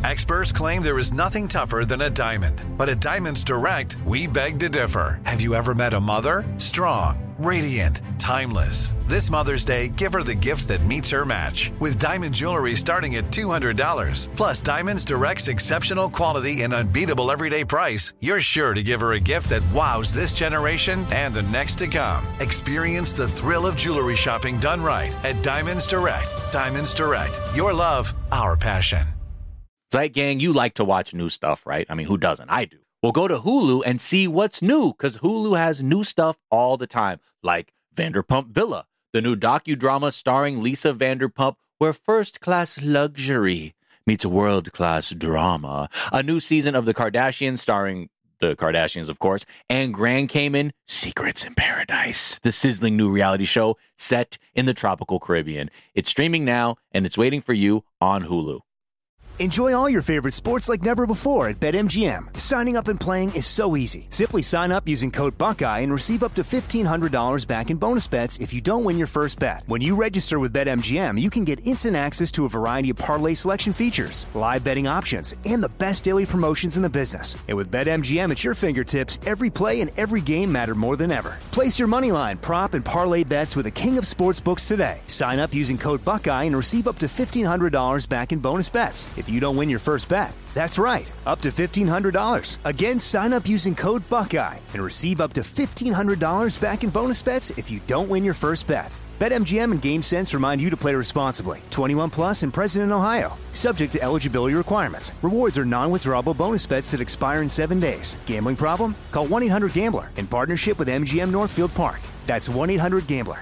Experts claim there is nothing tougher than a diamond. But at Diamonds Direct, we beg to differ. Have you ever met a mother? Strong, radiant, timeless. This Mother's Day, give her the gift that meets her match. With diamond jewelry starting at $200. Plus Diamonds Direct's exceptional quality and unbeatable everyday price, you're sure to give her a gift that wows this generation and the next to come. Experience the thrill of jewelry shopping done right at Diamonds Direct. Diamonds Direct. Your love, our passion. Zeit Gang, you like to watch new stuff, right? I mean, who doesn't? I do. Well, go to Hulu and see what's new, because Hulu has new stuff all the time, like Vanderpump Villa, the new docudrama starring Lisa Vanderpump, where first-class luxury meets world-class drama. A new season of The Kardashians starring the Kardashians, of course, and Grand Cayman, Secrets in Paradise, the sizzling new reality show set in the tropical Caribbean. It's streaming now, and it's waiting for you on Hulu. Enjoy all your favorite sports like never before at BetMGM. Signing up and playing is so easy. Simply sign up using code Buckeye and receive up to $1,500 back in bonus bets if you don't win your first bet. When you register with BetMGM, you can get instant access to a variety of parlay selection features, live betting options, and the best daily promotions in the business. And with BetMGM at your fingertips, every play and every game matter more than ever. Place your moneyline, prop, and parlay bets with the king of sportsbooks today. Sign up using code Buckeye and receive up to $1,500 back in bonus bets if you don't win your first bet. That's right, up to $1,500. Again, sign up using code Buckeye and receive up to $1,500 back in bonus bets if you don't win your first bet. BetMGM and GameSense remind you to play responsibly. 21 plus and present in Ohio. Subject to eligibility requirements. Rewards are non-withdrawable bonus bets that expire in 7 days. Gambling problem? Call 1-800-GAMBLER in partnership with MGM Northfield Park. That's 1-800-GAMBLER.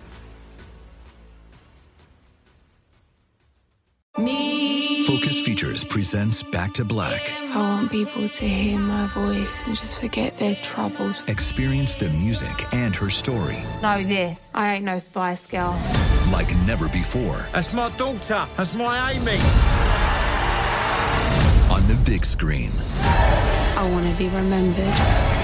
Focus Features presents Back to Black. I want people to hear my voice and just forget their troubles. Experience the music and her story. Know this. I ain't no Spice Girl. Like never before. That's my daughter. That's my Amy. On the big screen. I want to be remembered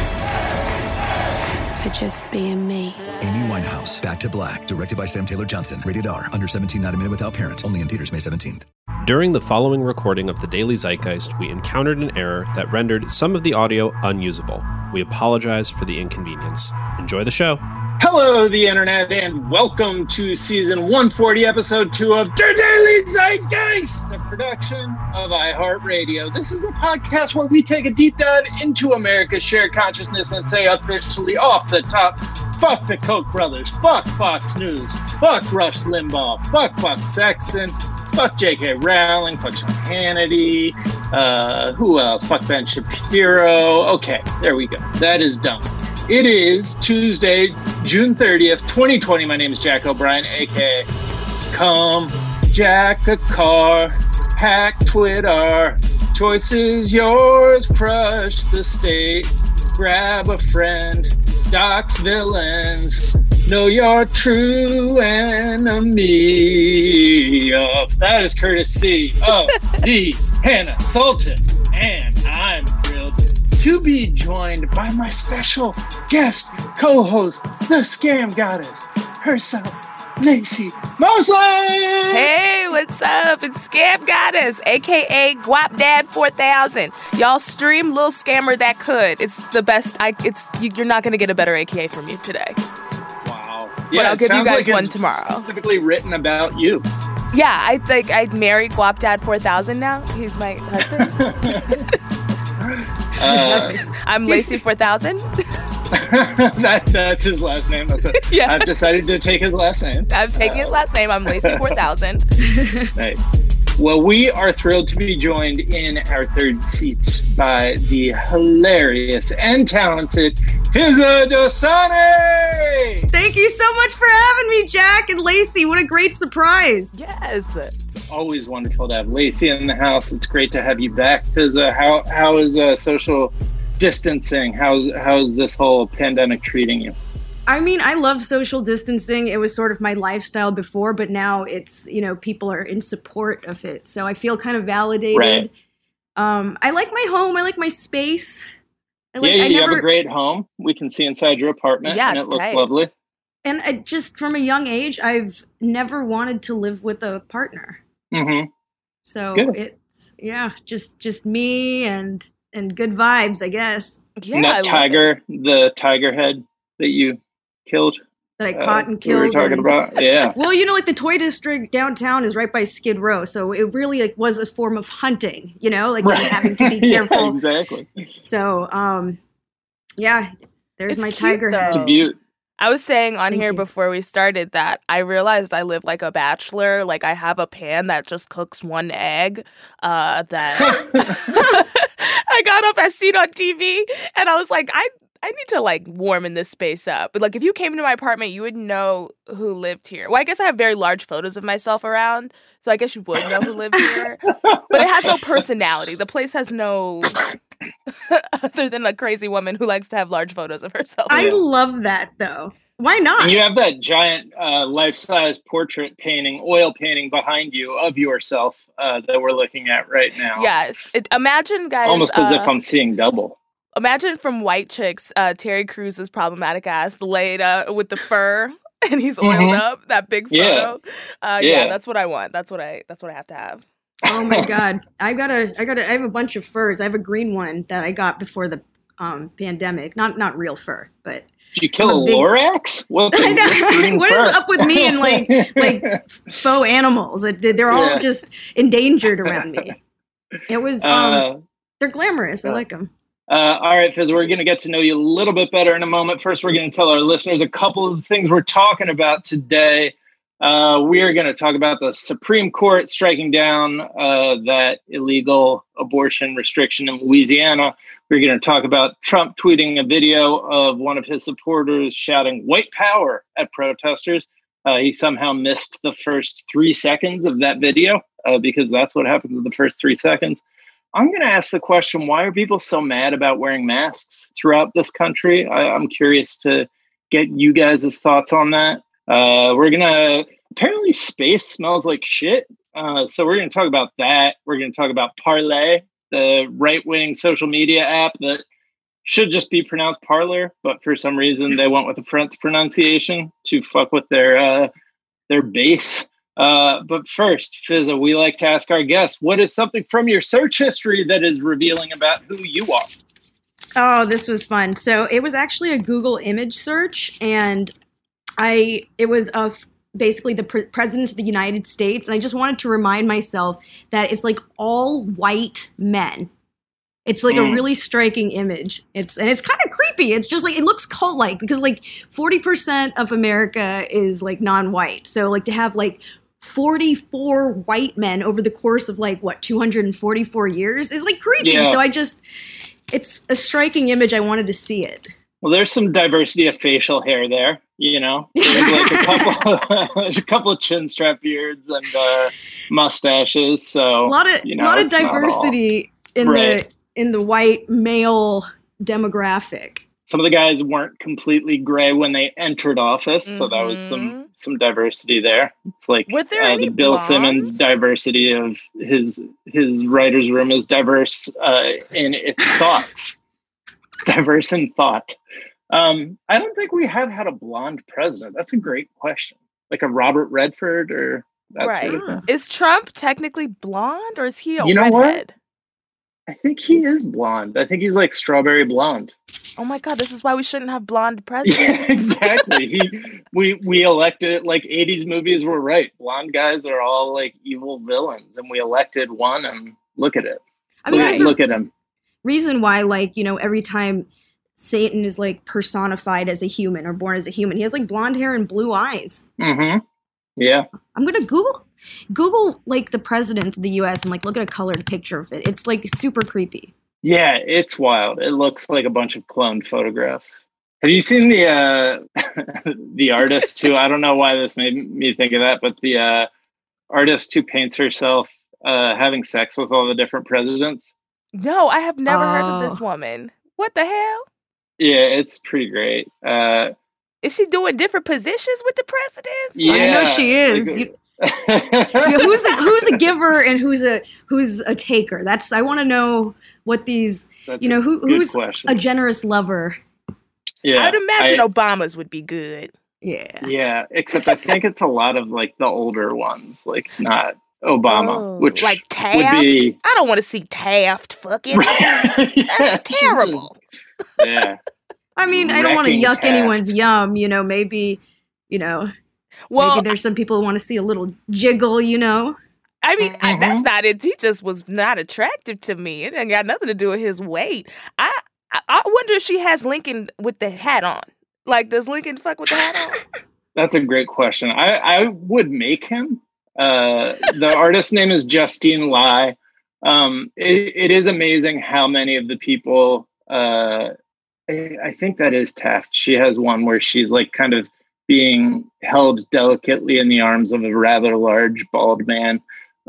for just being me. Amy Winehouse, Back to Black. Directed by Sam Taylor Johnson. Rated R. Under 17, not a minute without parent. Only in theaters May 17th. During the following recording of the Daily Zeitgeist, we encountered an error that rendered some of the audio unusable. We apologize for the inconvenience. Enjoy the show. Hello, the internet, and welcome to season 140, episode 2 of The Daily Zeitgeist, a production of iHeartRadio. This is a podcast where we take a deep dive into America's shared consciousness and say officially off the top, fuck the Koch brothers, fuck Fox News, fuck Rush Limbaugh, fuck Buck Sexton, fuck J.K. Rowling, fuck Sean Hannity, who else? Fuck Ben Shapiro. Okay, there we go. That is done. It is Tuesday, June 30th, 2020. My name is Jack O'Brien, a.k.a. Come Jack a car, hack Twitter. Choice is yours, crush the state. Grab a friend, dox villains. Know your true enemy. That is courtesy of the Hannah Sultan. And I'm thrilled to be joined by my special guest co-host, the Scam Goddess herself, Lacey Mosley. Hey, what's up? It's Scam Goddess, aka Guap Dad 4000. Y'all stream Lil Scammer That Could. It's the best. You're not gonna get a better AKA from me today. Wow. But I'll give you guys one tomorrow. Specifically written about you. Yeah, I think I'd marry Guap Dad 4000 now. He's my husband. I'm Lacey 4000. That's his last name. That's it. Yeah. I've decided to take his last name. I'm taking his last name. I'm Lacey 4000. Nice. Well, we are thrilled to be joined in our third seat by the hilarious and talented Pizza Dosani! Thank you so much for having me, Jack and Lacey. What a great surprise. Yes. Always wonderful to have Lacey in the house. It's great to have you back, Pizza. How is social distancing? How's this whole pandemic treating you? I mean, I love social distancing. It was sort of my lifestyle before, but now it's, people are in support of it. So I feel kind of validated. Right. I like my home. I like my space. You have a great home. We can see inside your apartment, and it looks lovely. And I just, from a young age, I've never wanted to live with a partner. Mm-hmm. So Good. it's Yeah, just me and good vibes, I guess. Yeah, And that tiger, the tiger head that you killed. That I caught and killed. We were talking about, yeah. Well, like the Toy District downtown is right by Skid Row, so it really like was a form of hunting, like Right. having to be careful. Yeah, exactly. So, yeah, there's It's my cute, tiger head. It's a beaut. I was saying on Thank here you. before we started that I realized I live like a bachelor. Like I have a pan that just cooks one egg that I got up, I seen on TV, and I was like, I need to like warm this space up. But like if you came into my apartment, you would know who lived here. Well, I guess I have very large photos of myself around, so I guess you would know who lived here. But it has no personality. The place has no other than a crazy woman who likes to have large photos of herself. I love that though. Why not? And you have that giant life-size portrait painting, oil painting behind you of yourself that we're looking at right now. Yes. Imagine, guys. Almost as if I'm seeing double. Imagine from White Chicks, Terry Crews' problematic ass laid with the fur and he's oiled up. That big photo. Yeah, that's what I want. That's what I have to have. Oh my God. I have a bunch of furs. I have a green one that I got before the pandemic. Not real fur, but Did you kill a Lorax? What is up with me and like faux animals? They're all just endangered around me. It was they're glamorous. I like them. All right, Fizz, we're going to get to know you a little bit better in a moment. First, we're going to tell our listeners a couple of the things we're talking about today. We are going to talk about the Supreme Court striking down that illegal abortion restriction in Louisiana. We're going to talk about Trump tweeting a video of one of his supporters shouting white power at protesters. He somehow missed the first 3 seconds of that video because that's what happens in the first 3 seconds. I'm going to ask the question, why are people so mad about wearing masks throughout this country? I'm curious to get you guys' thoughts on that. Apparently space smells like shit. So we're going to talk about that. We're going to talk about Parler, the right-wing social media app that should just be pronounced Parler, but for some reason they went with the French pronunciation to fuck with their base. But first, Fizza, we like to ask our guests, what is something from your search history that is revealing about who you are? Oh, this was fun. So it was actually a Google image search, and it was of basically the president of the United States. And I just wanted to remind myself that it's like all white men. It's like a really striking image. It's kind of creepy. It's just like, it looks cult-like because like 40% of America is like non-white. So like to have like 44 white men over the course of like 244 years is like creepy. Yeah. So it's a striking image. I wanted to see it. Well, there's some diversity of facial hair there, There's like a couple of chin strap beards and mustaches. So a lot of diversity in the white male demographic. Some of the guys weren't completely gray when they entered office, so that was some diversity there. It's like the Bill Simmons diversity of his writer's room is diverse in its thoughts. It's diverse in thought. I don't think we have had a blonde president. That's a great question. Like a Robert Redford or that sort of thing. Is Trump technically blonde or is he a redhead? What? I think he is blonde. I think he's like strawberry blonde. Oh my God, this is why we shouldn't have blonde presidents. Yeah, exactly. We elected, like 80s movies were right. Blonde guys are all like evil villains, and we elected one, and look at it. I mean, look at him. Reason why, every time Satan is like personified as a human or born as a human, he has like blonde hair and blue eyes. Mm-hmm. Yeah. I'm gonna Google like the president of the U.S. and like look at a colored picture of it. It's like super creepy. Yeah, it's wild. It looks like a bunch of cloned photographs. Have you seen the the artist who, I don't know why this made me think of that, but the artist who paints herself having sex with all the different presidents? No, I have never heard of this woman. What the hell? Yeah, it's pretty great. Is she doing different positions with the presidents? Yeah, I know she is. Who's a giver and who's a taker? I want to know what these. That's who's question. A generous lover. Yeah, I'd imagine Obama's would be good. Yeah. Yeah, except I think it's a lot of like the older ones, like not Obama, which like Taft. would be... I don't want to see Taft fucking. That's terrible. Yeah. I mean, I don't want to yuck Taft. anyone's yum, maybe, maybe there's some people who want to see a little jiggle, I mean, that's not it. He just was not attractive to me. It ain't got nothing to do with his weight. I wonder if she has Lincoln with the hat on. Like, does Lincoln fuck with the hat on? That's a great question. I would make him. The artist's name is Justine Lai. It is amazing how many of the people, I think that is Taft. She has one where she's like kind of being held delicately in the arms of a rather large bald man.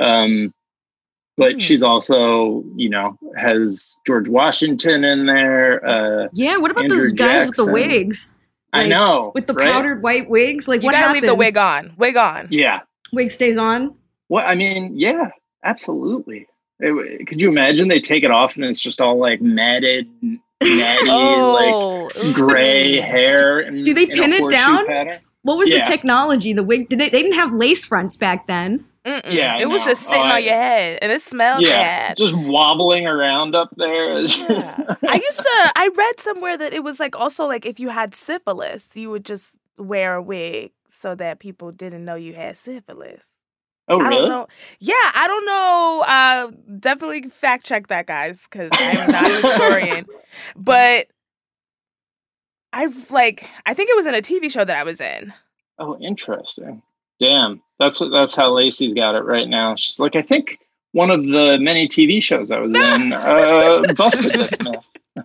But she's also, has George Washington in there. Yeah, what about Andrew those guys Jackson. with the wigs? I know. With the right? powdered white wigs? Like, you what gotta happens? leave the wig on. Wig on. Yeah. Wig stays on? Well, I mean, yeah, absolutely. Could you imagine they take it off and it's just all like matted, natty, like gray hair? And, do they pin it down? Pattern? What was the technology? The wig? They didn't have lace fronts back then. Yeah, it was just sitting on your head, and it smelled bad. Just wobbling around up there. Yeah. I read somewhere that it was like also like if you had syphilis, you would just wear a wig so that people didn't know you had syphilis. Oh, really? I don't know. Yeah, I don't know. Definitely fact check that, guys, because I'm not a historian. But I think it was in a TV show that I was in. Oh, interesting. Damn, that's how Lacey's got it right now. She's like, I think one of the many TV shows I was in busted this myth.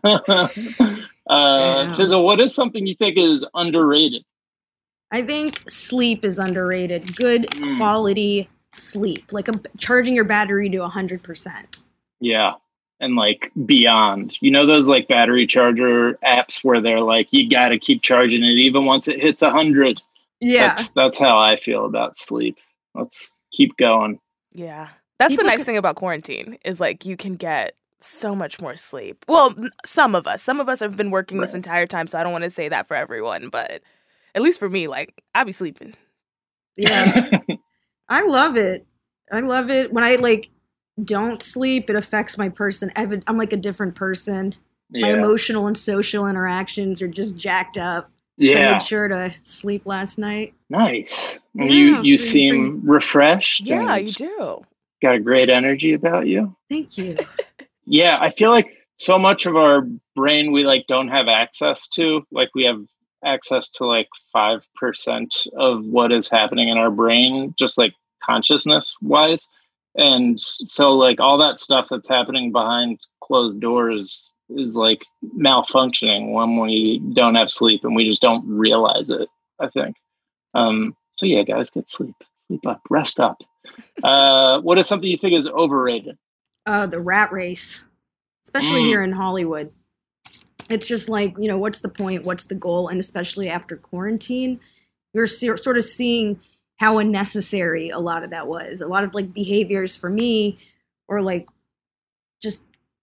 Fizzle, what is something you think is underrated? I think sleep is underrated. Good quality sleep, like charging your battery to 100%. Yeah, and like beyond. Those like battery charger apps where they're like, you got to keep charging it even once it hits 100. Yeah, that's how I feel about sleep. Let's keep going. Yeah, that's the nice thing about quarantine is like you can get so much more sleep. Well, some of us have been working this entire time, so I don't want to say that for everyone, but at least for me, like I'll be sleeping. Yeah, I love it. When I like don't sleep, it affects my person. I'm like a different person. Yeah. My emotional and social interactions are just jacked up. Yeah. So I made sure to sleep last night. Nice. Yeah, you seem refreshed. Yeah, you do. Got a great energy about you. Thank you. Yeah, I feel like so much of our brain we like don't have access to. Like we have access to like 5% of what is happening in our brain, just like consciousness wise. And so like all that stuff that's happening behind closed doors is like malfunctioning when we don't have sleep and we just don't realize it, I think. So yeah, guys, get sleep up, rest up. What is something you think is overrated? The rat race, especially here in Hollywood. It's just like, what's the point? What's the goal? And especially after quarantine, you're sort of seeing how unnecessary a lot of that was. A lot of like behaviors for me, or like just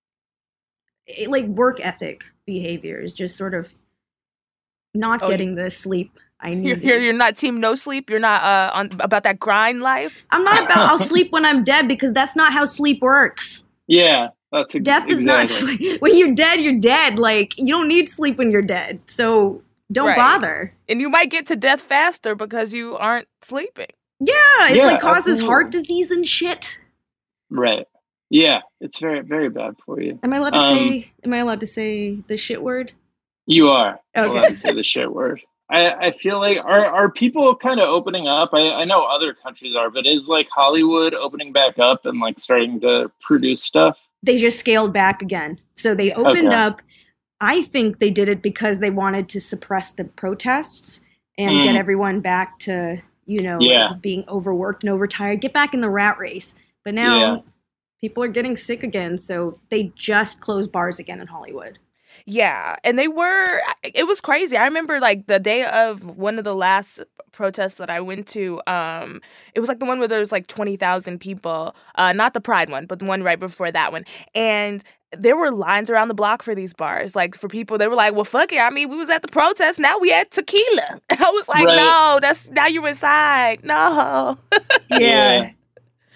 like work ethic behaviors, just sort of not getting the sleep I need. You're not team no sleep. You're not on about that grind life. I'm not about I'll sleep when I'm dead, because that's not how sleep works. Yeah, that's death is not sleep. When you're dead, you're dead. Like you don't need sleep when you're dead. So don't bother. And you might get to death faster because you aren't sleeping. Yeah, it like causes heart disease and shit. Right. Yeah, it's very, very bad for you. Am I allowed to say the shit word? You are Okay. allowed to say the shit word. I feel like are people kind of opening up? I know other countries are, but is like Hollywood opening back up and like starting to produce stuff? They just scaled back again. So they opened up. I think they did it because they wanted to suppress the protests and get everyone back to, like being overworked and overtired, get back in the rat race. But now people are getting sick again. So they just closed bars again in Hollywood. Yeah, and it was crazy. I remember like the day of one of the last protests that I went to, it was like the one where there was like 20,000 people, not the Pride one, but the one right before that one. And there were lines around the block for these bars. Like for people, they were like, well, fuck it. I mean, we was at the protest. Now we at tequila. And I was like, no, now you're inside. No. Yeah.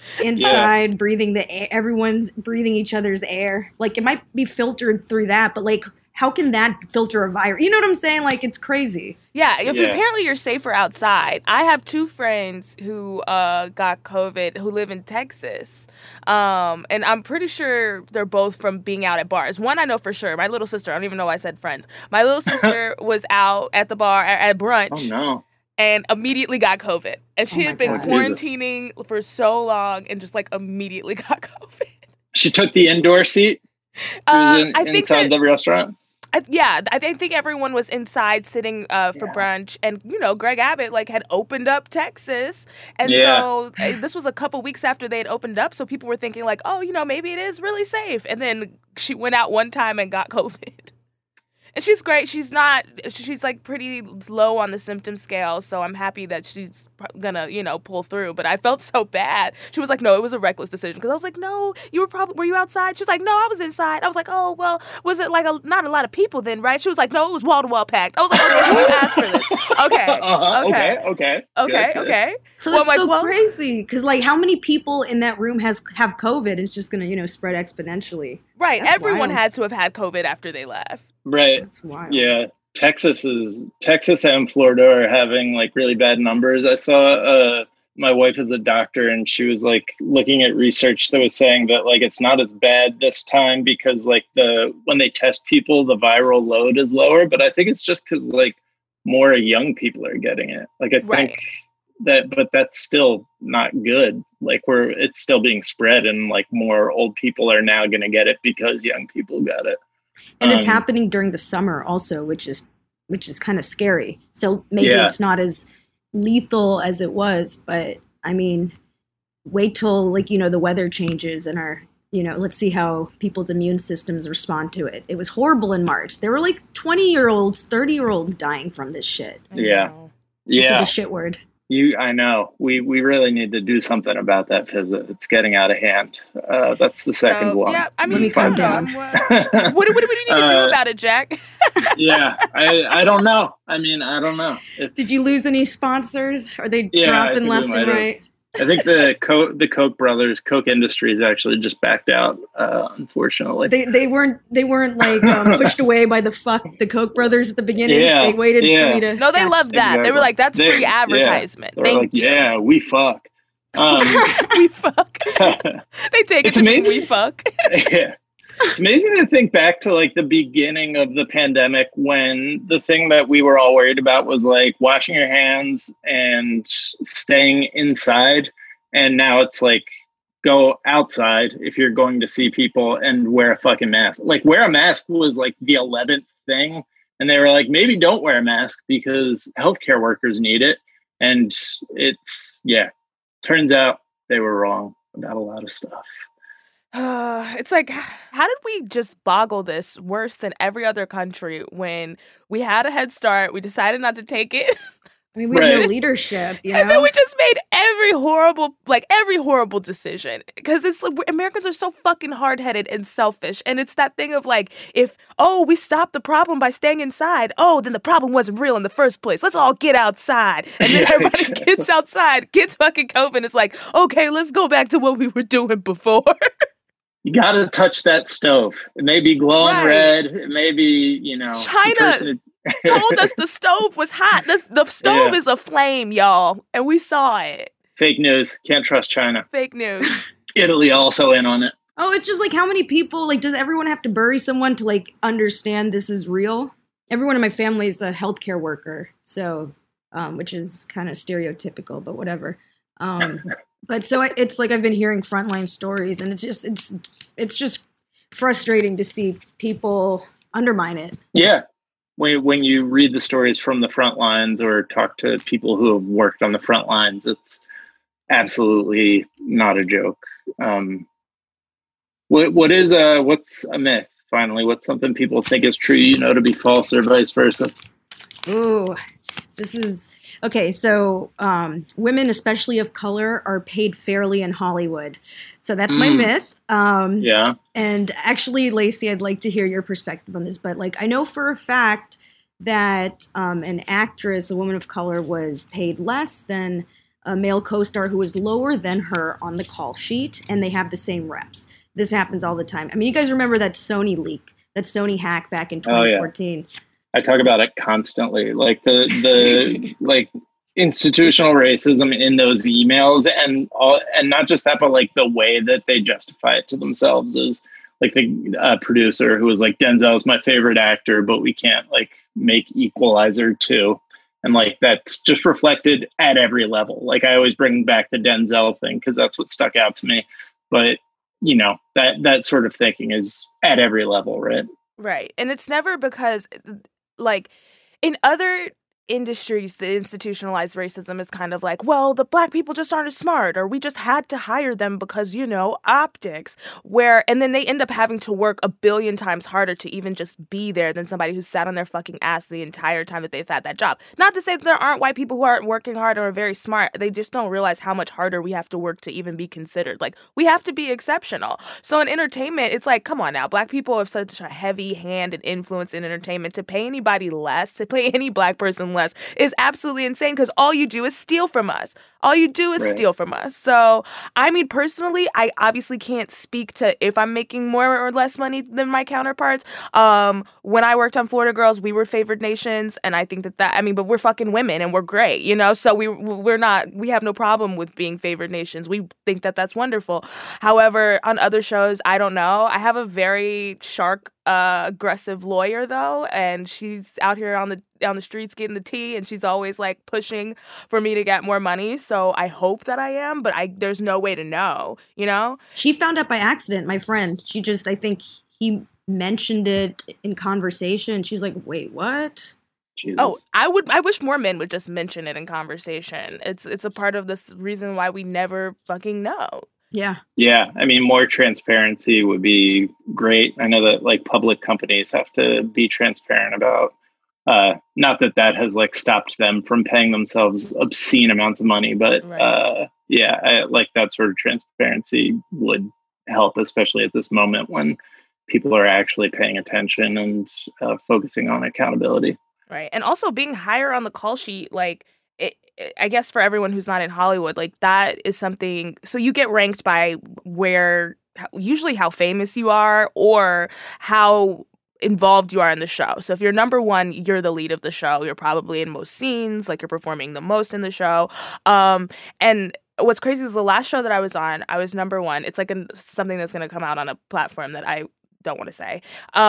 inside breathing the air. Everyone's breathing each other's air. Like, it might be filtered through that, but like, how can that filter a virus? You know what I'm saying? Like, it's crazy. Yeah, apparently you're safer outside. I have 2 friends who got COVID who live in Texas. And I'm pretty sure they're both from being out at bars. One I know for sure. My little sister, I don't even know why I said friends. My little sister was out at the bar at brunch. Oh, no. And immediately got COVID. And she had been quarantining for so long and just like immediately got COVID. She took the indoor seat? I think inside the restaurant? I think everyone was inside sitting for brunch, and Greg Abbott had opened up Texas, and so this was a couple weeks after they had opened up, so people were thinking maybe it is really safe, and then she went out one time and got COVID. And she's great. She's pretty low on the symptom scale, so I'm happy that she's gonna, pull through. But I felt so bad. She was like, no, it was a reckless decision. Because I was like, no, were you outside? She was like, no, I was inside. I was like, oh, well, was it not a lot of people then, right? She was like, no, it was wall-to-wall packed. I was like, okay, you asked for this. Okay. So that's crazy. Because how many people in that room have COVID? It's just gonna, spread exponentially. Right. That's Everyone wild. had to have had COVID after they left. Right. That's wild. Yeah. Texas and Florida are having really bad numbers. I saw my wife is a doctor, and she was looking at research that was saying that it's not as bad this time because when they test people, the viral load is lower. But I think it's just because more young people are getting it. Think but that's still not good. It's still being spread, and more old people are now going to get it because young people got it. And it's happening during the summer also, which is kind of scary. So maybe it's not as lethal as it was, but I mean, wait till the weather changes and let's see how people's immune systems respond to it. It was horrible in March. There were 20-year-olds, 30-year-olds dying from this shit. Yeah. The shit word. I know. We really need to do something about that because it's getting out of hand. That's the second one. Yeah, I mean, let me calm down. What do we need to do about it, Jack? Yeah, I don't know. I mean, I don't know. Did you lose any sponsors? Are they dropping left and right? I think the Koch brothers, Koch Industries, actually just backed out. Unfortunately, they weren't pushed away by the Koch brothers at the beginning. Yeah, they waited for me to. No, they loved that. Exactly. They were like, "That's free advertisement." Yeah. Thank you. Yeah, we fuck. We fuck. They take it's it. Amazing. We fuck. Yeah. It's amazing to think back to the beginning of the pandemic when the thing that we were all worried about was washing your hands and staying inside. And now it's go outside if you're going to see people and wear a fucking mask. Wear a mask was the 11th thing. And they were maybe don't wear a mask because healthcare workers need it. And turns out they were wrong about a lot of stuff. It's how did we just boggle this worse than every other country when we had a head start, we decided not to take it? I mean, we have no leadership, And then we just made every horrible decision because Americans are so fucking hard-headed and selfish. And it's that thing of if we stop the problem by staying inside, then the problem wasn't real in the first place. Let's all get outside. And then everybody gets outside, gets fucking COVID. It's okay, let's go back to what we were doing before. You got to touch that stove. It may be glowing red. It may be, China told us the stove was hot. The stove is a flame, y'all. And we saw it. Fake news. Can't trust China. Fake news. Italy also in on it. Oh, it's just how many people, does everyone have to bury someone to understand this is real? Everyone in my family is a healthcare worker. So, which is kind of stereotypical, but whatever. But so it's I've been hearing frontline stories, and it's just frustrating to see people undermine it. Yeah, when you read the stories from the front lines or talk to people who have worked on the front lines, it's absolutely not a joke. What's a myth? Finally, what's something people think is true, to be false, or vice versa? Ooh, this is. Okay, so women, especially of color, are paid fairly in Hollywood. So that's my myth. Yeah. And actually, Lacey, I'd like to hear your perspective on this. But I know for a fact that an actress, a woman of color, was paid less than a male co-star who is lower than her on the call sheet, and they have the same reps. This happens all the time. I mean, you guys remember that Sony leak, that Sony hack back in 2014? Oh, yeah. I talk about it constantly, like the like institutional racism in those emails, and not just that, but like the way that they justify it to themselves is like the producer who was like, Denzel's my favorite actor, but we can't like make Equalizer 2. And like, that's just reflected at every level. Like I always bring back the Denzel thing because that's what stuck out to me. But you know, that sort of thinking is at every level, right? Right. And it's never because like in other industries, the institutionalized racism is kind of like, well, the black people just aren't as smart, or we just had to hire them because, you know, optics, and then they end up having to work a billion times harder to even just be there than somebody who sat on their fucking ass the entire time that they've had that job. Not to say that there aren't white people who aren't working hard or are very smart. They just don't realize how much harder we have to work to even be considered. Like, we have to be exceptional. So in entertainment, it's like, come on now, black people have such a heavy hand and influence in entertainment. To pay anybody less, to pay any black person less is absolutely insane, because all you do is steal from us. All you do is steal from us. So, I mean, personally, I obviously can't speak to if I'm making more or less money than my counterparts. When I worked on Florida Girls, we were favored nations, and I think but we're fucking women and we're great, you know? So we have no problem with being favored nations. We think that that's wonderful. However, on other shows, I don't know. I have a very shark aggressive lawyer though, and she's out here on the streets getting the tea, and she's always like pushing for me to get more money. So I hope that I am, but there's no way to know, you know? She found out by accident, my friend. I think he mentioned it in conversation. She's like, wait, what? Jesus. Oh, I wish more men would just mention it in conversation. It's a part of this reason why we never fucking know. Yeah. Yeah. I mean, more transparency would be great. I know that like public companies have to be transparent about, not that has like stopped them from paying themselves obscene amounts of money, but like that sort of transparency would help, especially at this moment when people are actually paying attention and focusing on accountability. Right. And also being higher on the call sheet, like, I guess for everyone who's not in Hollywood, like that is something. So you get ranked by usually how famous you are or how involved you are in the show. So if you're number one, you're the lead of the show. You're probably in most scenes, like you're performing the most in the show. And what's crazy is the last show that I was on, I was number one. It's like something that's going to come out on a platform that I don't want to say.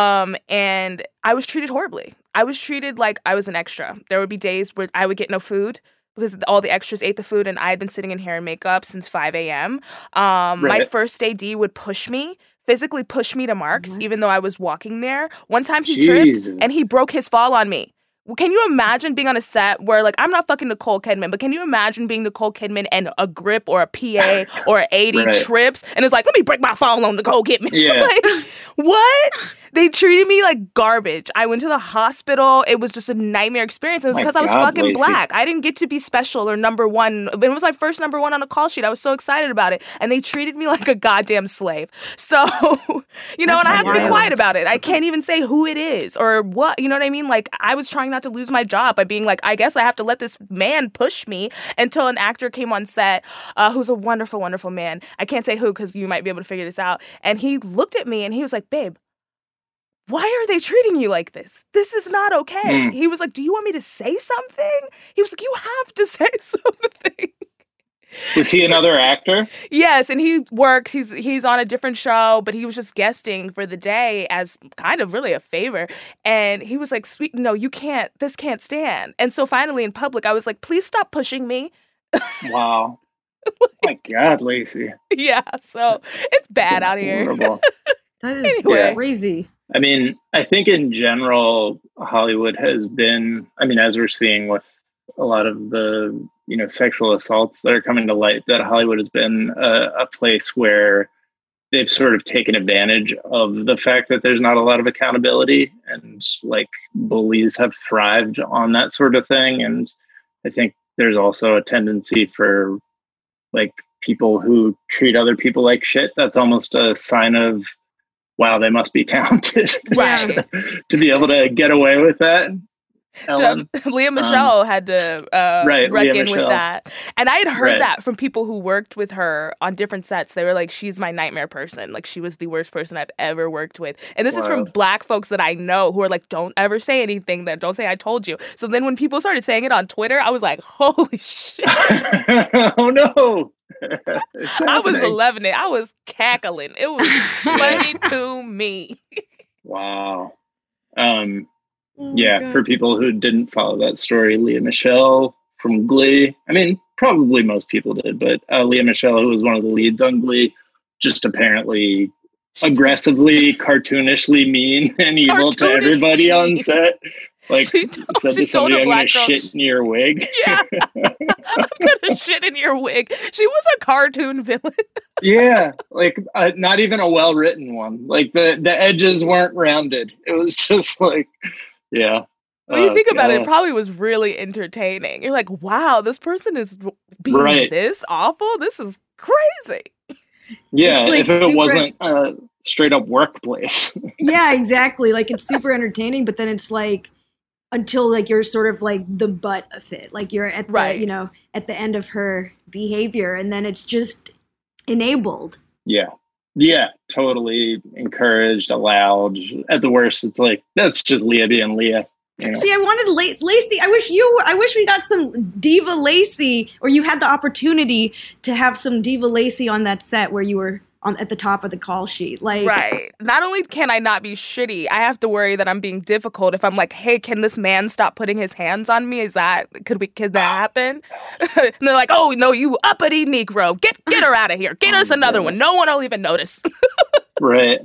And I was treated horribly. I was treated like I was an extra. There would be days where I would get no food because all the extras ate the food, and I had been sitting in hair and makeup since 5 a.m. My first AD would physically push me to marks, even though I was walking there. One time he tripped and he broke his fall on me. Can you imagine being on a set where, like, I'm not fucking Nicole Kidman, but can you imagine being Nicole Kidman and a grip or a PA or an AD trips and it's like, let me break my fall on Nicole Kidman? Yeah. Like, what? They treated me like garbage. I went to the hospital. It was just a nightmare experience. It was because I was fucking Lacey. black. I didn't get to be special or number one. It was my first number one on a call sheet. I was so excited about it. And they treated me like a goddamn slave. So, you know, and I have to be quiet about it. I can't even say who it is or what. You know what I mean? Like, I was trying not to lose my job by being like, I guess I have to let this man push me, until an actor came on set who's a wonderful, wonderful man. I can't say who because you might be able to figure this out. And he looked at me and he was like, babe, why are they treating you like this? This is not okay. He was like, do you want me to say something? He was like, you have to say something. Was he another actor? Yes, and he works. He's on a different show, but he was just guesting for the day as kind of really a favor. And he was like, sweet, no, you can't. This can't stand. And so finally in public, I was like, please stop pushing me. Wow. My God, Lacey. Yeah, so it's bad out here. Horrible. That is crazy. I mean, I think in general, Hollywood has been, I mean, as we're seeing with a lot of the, you know, sexual assaults that are coming to light, that Hollywood has been a place where they've sort of taken advantage of the fact that there's not a lot of accountability, and like bullies have thrived on that sort of thing. And I think there's also a tendency for like people who treat other people like shit. That's almost a sign of, wow, they must be talented Right. to be able to get away with that. Ellen. Leah Michele had to reckon with that. And I had heard that from people who worked with her on different sets. They were like, she's my nightmare person. Like, she was the worst person I've ever worked with. And this is from Black folks that I know who are like, don't ever say anything. Don't say I told you. So then when people started saying it on Twitter, I was like, holy shit. Oh, no. I was loving it. I was cackling. It was funny to me. Wow. For people who didn't follow that story, Leah Michele from Glee. I mean, probably most people did, but Leah Michele, who was one of the leads on Glee, just apparently aggressively, cartoonishly mean and evil to everybody on set. Like, said to somebody, I'm going to shit in your wig. Yeah. I'm going to shit in your wig. She was a cartoon villain. Yeah. Like, not even a well-written one. Like, the edges weren't rounded. It was just like, yeah. When you think about it, it probably was really entertaining. You're like, wow, this person is being this awful? This is crazy. Yeah, like if it wasn't a straight-up workplace. Yeah, exactly. Like, it's super entertaining, but then it's like, until like you're sort of like the butt of it, like you're at the at the end of her behavior, and then it's just enabled. Yeah, totally encouraged, allowed. At the worst, it's like that's just Leah being Leah. You know? See, I wanted Lacey. I wish we got some Diva Lacey, or you had the opportunity to have some Diva Lacey on that set where you were at the top of the call sheet. Like, right. Not only can I not be shitty, I have to worry that I'm being difficult if I'm like, hey, can this man stop putting his hands on me? Could that happen? And they're like, oh no, you uppity Negro. Get her out of here. Get us another one. No one will even notice. Right.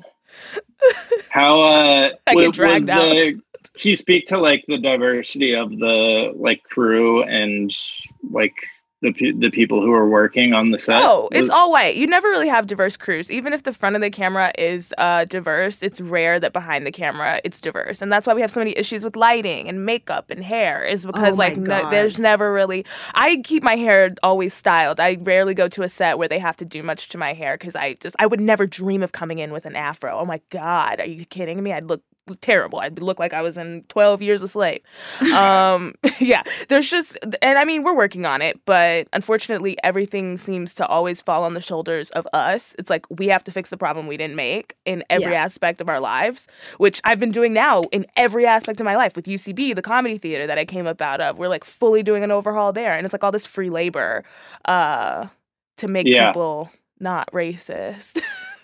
How I get dragged out. Can you speak to like the diversity of the like crew and like the people who are working on the set? Oh, it's all white. You never really have diverse crews. Even if the front of the camera is diverse, it's rare that behind the camera it's diverse. And that's why we have so many issues with lighting and makeup and hair, is because there's never really... I keep my hair always styled. I rarely go to a set where they have to do much to my hair because I would never dream of coming in with an afro. Oh my God, are you kidding me? I'd look terrible. I'd look like I was in 12 Years a Slave. Yeah, there's just, and I mean, we're working on it, but unfortunately, everything seems to always fall on the shoulders of us. It's like we have to fix the problem we didn't make in every aspect of our lives, which I've been doing now in every aspect of my life with UCB, the comedy theater that I came up out of. We're like fully doing an overhaul there, and it's like all this free labor to make people not racist.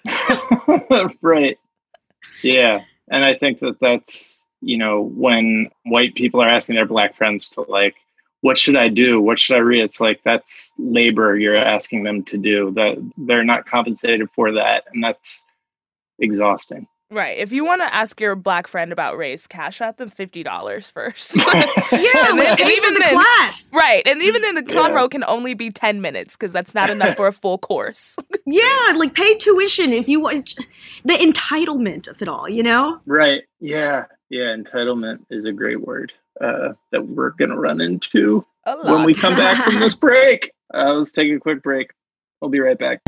Right. Yeah. And I think that's, when white people are asking their black friends to like, what should I do? What should I read? It's like, that's labor you're asking them to do, that they're not compensated for that. And that's exhausting. Right. If you want to ask your black friend about race, cash out them $50 first. Yeah, and even the class. Right. And even then the convo can only be 10 minutes because that's not enough for a full course. Yeah, like pay tuition if you want. The entitlement of it all, Right. Yeah. Yeah. Entitlement is a great word that we're going to run into when we come back from this break. Let's take a quick break. We'll be right back.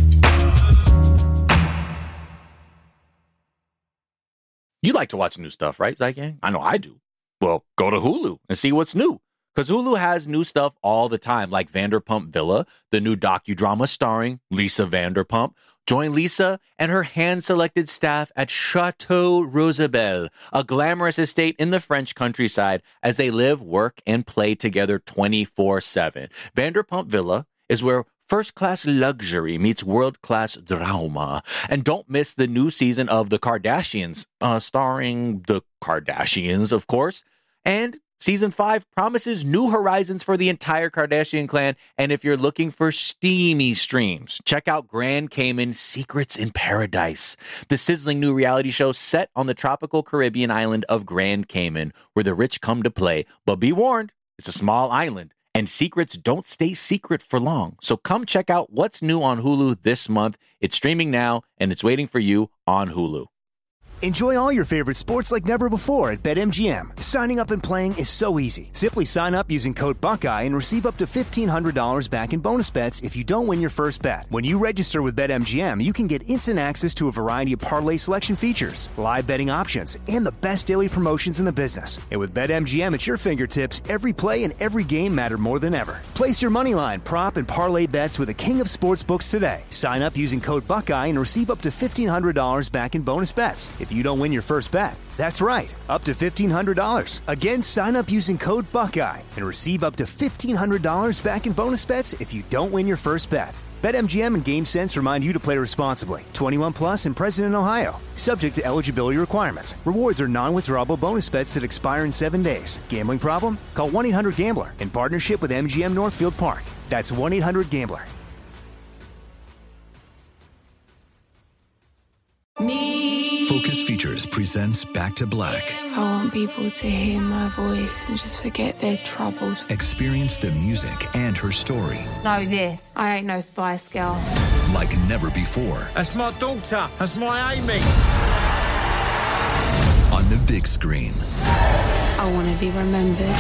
You like to watch new stuff, right, Zygang? I know I do. Well, go to Hulu and see what's new. Because Hulu has new stuff all the time, like Vanderpump Villa, the new docudrama starring Lisa Vanderpump. Join Lisa and her hand-selected staff at Chateau Rosabelle, a glamorous estate in the French countryside, as they live, work, and play together 24/7. Vanderpump Villa is where first-class luxury meets world-class drama. And don't miss the new season of The Kardashians, starring the Kardashians, of course. And Season 5 promises new horizons for the entire Kardashian clan. And if you're looking for steamy streams, check out Grand Cayman Secrets in Paradise, the sizzling new reality show set on the tropical Caribbean island of Grand Cayman, where the rich come to play. But be warned, it's a small island, and secrets don't stay secret for long. So come check out what's new on Hulu this month. It's streaming now, and it's waiting for you on Hulu. Enjoy all your favorite sports like never before at BetMGM. Signing up and playing is so easy. Simply sign up using code Buckeye and receive up to $1,500 back in bonus bets if you don't win your first bet. When you register with BetMGM, you can get instant access to a variety of parlay selection features, live betting options, and the best daily promotions in the business. And with BetMGM at your fingertips, every play and every game matter more than ever. Place your moneyline, prop, and parlay bets with the king of sportsbooks today. Sign up using code Buckeye and receive up to $1,500 back in bonus bets if you don't win your first bet. That's right, up to $1,500. Again, sign up using code Buckeye and receive up to $1,500 back in bonus bets if you don't win your first bet. BetMGM and GameSense remind you to play responsibly. 21 plus and present in Ohio. Subject to eligibility requirements. Rewards are non-withdrawable bonus bets that expire in 7 days. Gambling problem? Call 1-800-GAMBLER in partnership with MGM Northfield Park. That's 1-800-GAMBLER. Focus Features presents Back to Black. I want people to hear my voice and just forget their troubles. Experience the music and her story Know this, I ain't no Spice Girl. like never before. That's my daughter. That's my Amy. On the big screen. I want to be remembered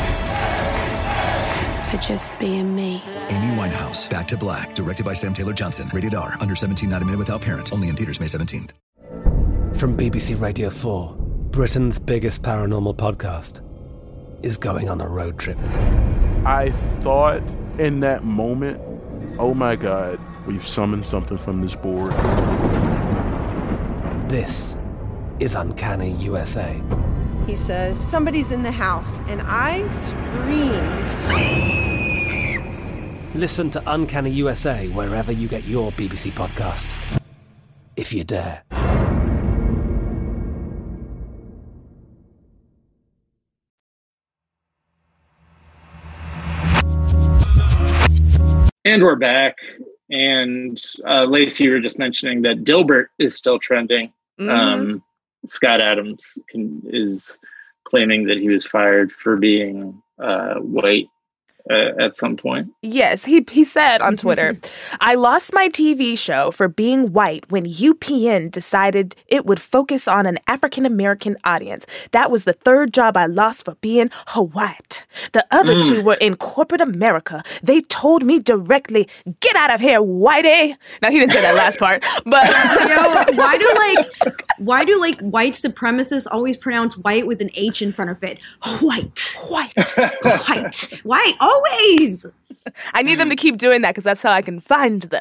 for just being me. Amy Winehouse, Back to Black, directed by Sam Taylor Johnson. Rated R, under 17, not a minute without parent. Only in theaters May 17th. From BBC Radio 4, Britain's biggest paranormal podcast is going on a road trip. I thought in that moment, oh my God, we've summoned something from this board. This is Uncanny USA. He says, somebody's in the house, and I screamed. Listen to Uncanny USA wherever you get your BBC podcasts, if you dare. And we're back. And Lacey, you were just mentioning that Dilbert is still trending. Mhm. Scott Adams is claiming that he was fired for being white at some point. Yes, he said on Twitter, I lost my TV show for being white when UPN decided it would focus on an African-American audience. That was the third job I lost for being white. The other two were in corporate America. They told me directly, get out of here, whitey. Now, he didn't say that last part, but... Yo, why do white supremacists always pronounce white with an H in front of it? White. White. Always. I need them to keep doing that because that's how I can find them.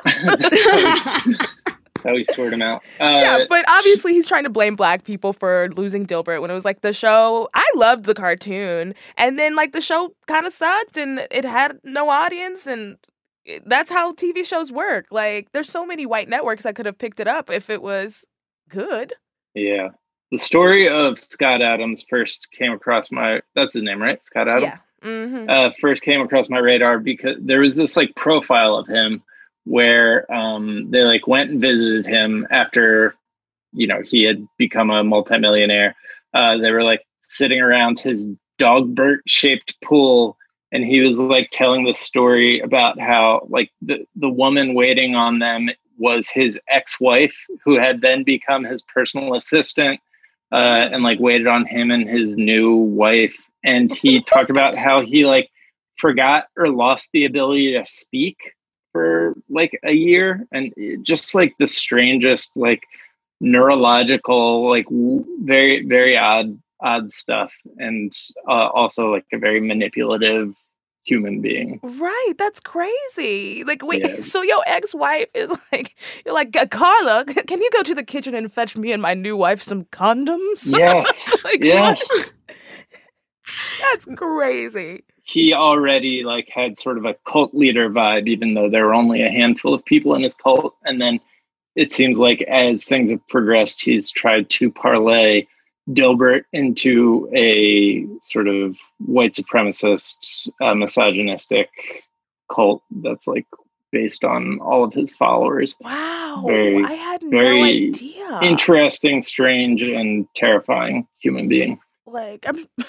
How we sort him out. Yeah, but obviously he's trying to blame black people for losing Dilbert when it was like the show. I loved the cartoon, and then like the show kind of sucked and it had no audience, and that's how TV shows work. Like there's so many white networks that could have picked it up if it was good. Yeah. The story of Scott Adams first came across that's his name, right? Scott Adams? Yeah. Mm-hmm. First came across my radar because there was this like profile of him where they like went and visited him after, he had become a multimillionaire. They were like sitting around his Dogbert shaped pool, and he was like telling the story about how like the woman waiting on them was his ex-wife, who had then become his personal assistant, and like waited on him and his new wife. And he talked about how he like forgot or lost the ability to speak for like a year, and just like the strangest like neurological, like very, very odd stuff. And also like a very manipulative human being. Right. That's crazy. Like, wait, yeah. So your ex-wife is like, you're like, Carla, can you go to the kitchen and fetch me and my new wife some condoms? Yes. Like, yes. What? That's crazy. He already like had sort of a cult leader vibe, even though there were only a handful of people in his cult. And then it seems like as things have progressed, he's tried to parlay Dilbert into a sort of white supremacist, misogynistic cult that's like based on all of his followers. Wow. I had no idea. Interesting, strange, and terrifying human being. Like,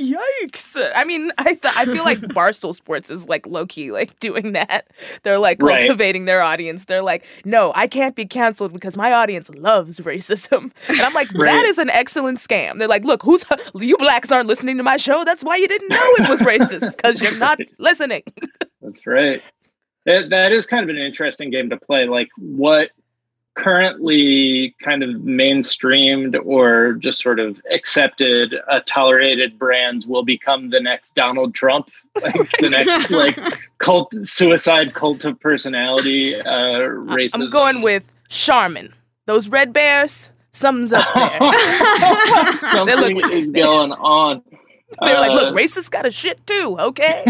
Yikes. I mean, I feel like Barstool Sports is like low-key like doing that. They're like cultivating their audience. They're like, no, I can't be canceled because my audience loves racism. And I'm like, that is an excellent scam. They're like, look, you blacks aren't listening to my show. That's why you didn't know it was racist, because you're not listening. That's right. That is kind of an interesting game to play. Like, what currently kind of mainstreamed or just sort of accepted, tolerated brands will become the next Donald Trump, like the next like suicide cult of personality, racism. I'm going with Charmin. Those red bears, something's up there. Something is going on. They're like, look, racists got a shit too, okay?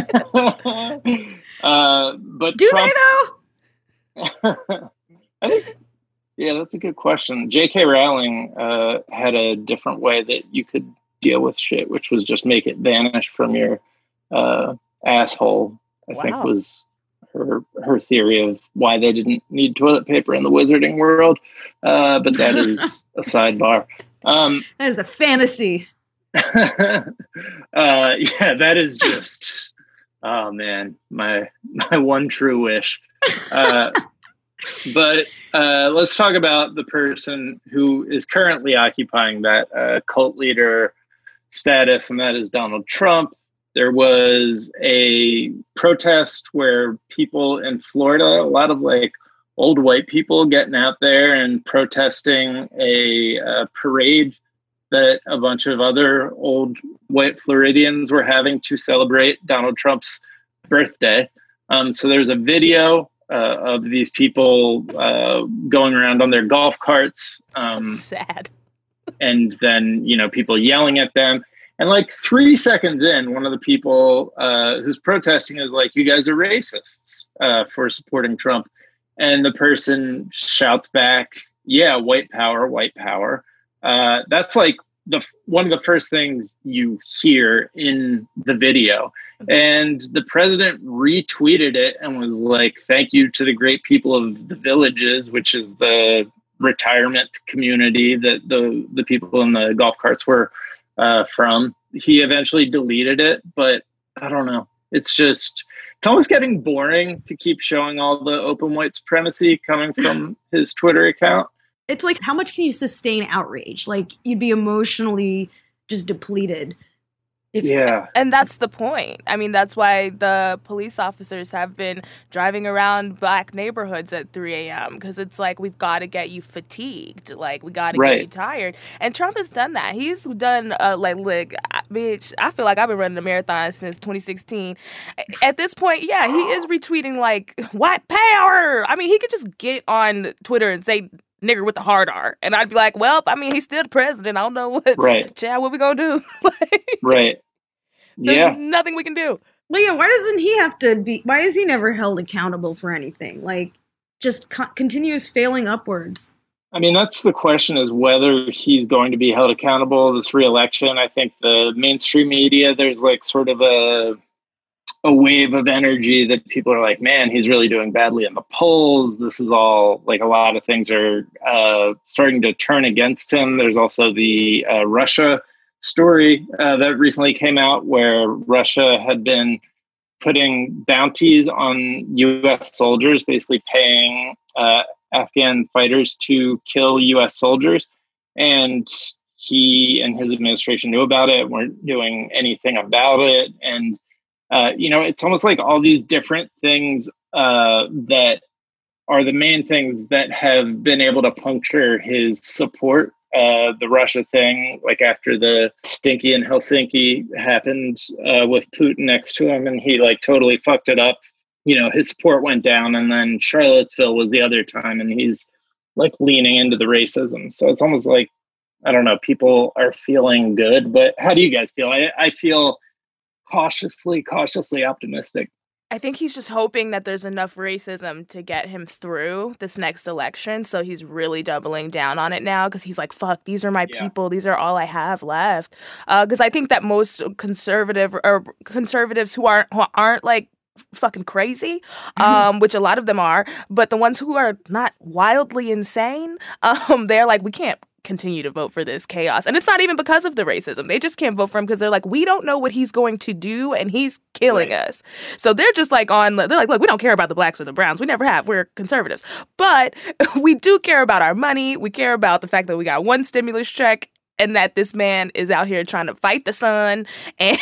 But do Trump, they though? I think. Yeah, that's a good question. J.K. Rowling had a different way that you could deal with shit, which was just make it vanish from your asshole, I think was her theory of why they didn't need toilet paper in the wizarding world. But that is a sidebar. That is a fantasy. Yeah, that is just, oh man, my one true wish. But let's talk about the person who is currently occupying that cult leader status, and that is Donald Trump. There was a protest where people in Florida, a lot of like old white people getting out there and protesting a parade that a bunch of other old white Floridians were having to celebrate Donald Trump's birthday. So there's a video of these people going around on their golf carts. So sad. And then, people yelling at them. And like 3 seconds in, one of the people who's protesting is like, you guys are racists for supporting Trump. And the person shouts back, yeah, white power, white power. That's like one of the first things you hear in the video. And the president retweeted it and was like, thank you to the great people of the Villages, which is the retirement community that the people in the golf carts were from. He eventually deleted it, but I don't know. It's almost getting boring to keep showing all the open white supremacy coming from his Twitter account. It's like, how much can you sustain outrage? Like, you'd be emotionally just depleted. Yeah. And that's the point. I mean, that's why the police officers have been driving around black neighborhoods at 3 a.m. because it's like, we've got to get you fatigued. Like, we got to get you tired. And Trump has done that. He's done, bitch, I feel like I've been running a marathon since 2016. At this point, yeah, he is retweeting, like, white power. I mean, he could just get on Twitter and say nigger with the hard R. And I'd be like, well, I mean, he's still the president. I don't know what, Chad, what we gonna do? Right. There's nothing we can do. Well, yeah, why doesn't he have to be, why is he never held accountable for anything? Like, just continues failing upwards. I mean, that's the question, is whether he's going to be held accountable this re-election. I think the mainstream media, there's like sort of a wave of energy that people are like, man, he's really doing badly in the polls. This is all like, a lot of things are starting to turn against him. There's also the Russia story that recently came out where Russia had been putting bounties on U.S. soldiers, basically paying Afghan fighters to kill U.S. soldiers. And he and his administration knew about it, weren't doing anything about it. And it's almost like all these different things that are the main things that have been able to puncture his support. The Russia thing, like after the Stinky in Helsinki happened with Putin next to him, and he like totally fucked it up. His support went down, and then Charlottesville was the other time, and he's like leaning into the racism. So it's almost like, I don't know, people are feeling good, but how do you guys feel? I feel cautiously optimistic. I think he's just hoping that there's enough racism to get him through this next election. So he's really doubling down on it now because he's like, fuck, these are my people. These are all I have left. Because I think that most conservatives who aren't like fucking crazy, which a lot of them are, but the ones who are not wildly insane, they're like, we can't continue to vote for this chaos. And it's not even because of the racism. They just can't vote for him because they're like, we don't know what he's going to do, and he's killing us. So they're just like they're like, look, we don't care about the blacks or the browns. We never have. We're conservatives. But we do care about our money. We care about the fact that we got one stimulus check and that this man is out here trying to fight the sun. And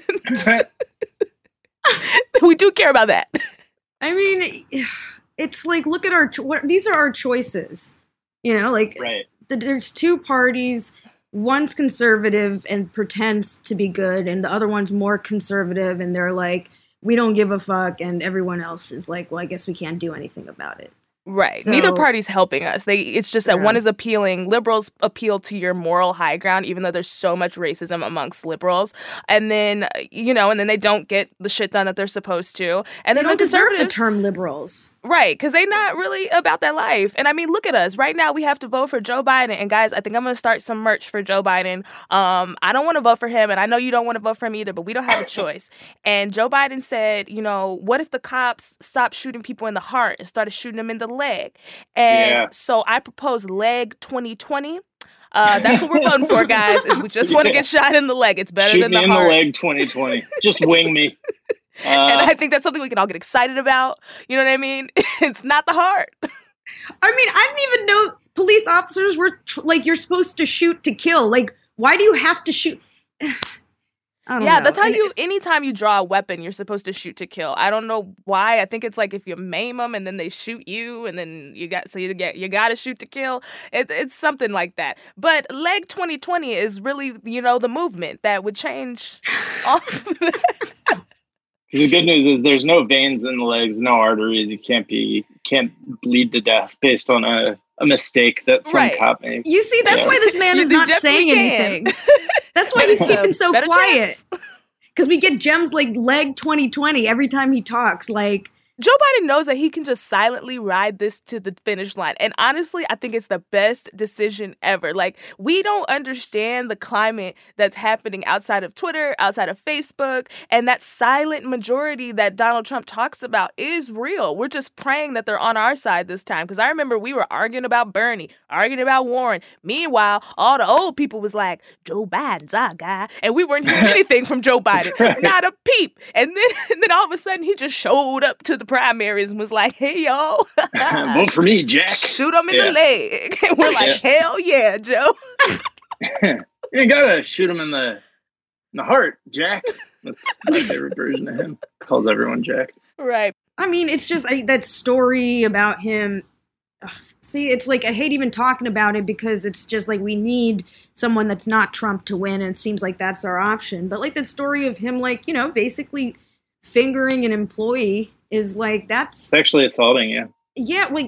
we do care about that. I mean, it's like, look at these are our choices. You know, like, there's two parties. One's conservative and pretends to be good, and the other one's more conservative, and they're like, we don't give a fuck, and everyone else is like, well, I guess we can't do anything about it. Right. So, neither party's helping us. It's just that one is appealing. Liberals appeal to your moral high ground, even though there's so much racism amongst liberals. And then, and then they don't get the shit done that they're supposed to. And then they don't deserve the conservatives term liberals. Right, because they're not really about that life. And I mean, look at us. Right now, we have to vote for Joe Biden. And guys, I think I'm going to start some merch for Joe Biden. I don't want to vote for him, and I know you don't want to vote for him either, but we don't have a choice. And Joe Biden said, what if the cops stopped shooting people in the heart and started shooting them in the leg? And so I propose leg 2020. That's what we're voting for, guys, is we just want to get shot in the leg. It's better than the heart. Shoot me in the leg 2020. Just wing me. And I think that's something we can all get excited about. You know what I mean? It's not the heart. I mean, I didn't even know police officers were you're supposed to shoot to kill. Like, why do you have to shoot? I don't know. That's how anytime you draw a weapon, you're supposed to shoot to kill. I don't know why. I think it's like if you maim them and then they shoot you and then you got to shoot to kill. It's something like that. But leg 2020 is really, the movement that would change all of that. The good news is there's no veins in the legs, no arteries. You can't bleed to death based on a mistake that some cop made. You see, that's why this man is not saying anything. That's why he's keeping so quiet. Because we get gems like leg 2020 every time he talks. Like, Joe Biden knows that he can just silently ride this to the finish line. And honestly, I think it's the best decision ever. Like, we don't understand the climate that's happening outside of Twitter, outside of Facebook, and that silent majority that Donald Trump talks about is real. We're just praying that they're on our side this time. Because I remember we were arguing about Bernie, arguing about Warren. Meanwhile, all the old people was like, Joe Biden's our guy. And we weren't hearing anything from Joe Biden. Not a peep. And then all of a sudden, he just showed up to the primaries and was like, hey, y'all. Vote for me, Jack. Shoot him in the leg. And we're like, hell yeah, Joe. You gotta shoot him in the heart, Jack. That's my favorite version of him. Calls everyone Jack. Right. I mean, it's just that story about him. See, it's like I hate even talking about it because it's just like we need someone that's not Trump to win, and it seems like that's our option. But like that story of him, like, basically fingering an employee is like, that's sexually assaulting. Yeah, like,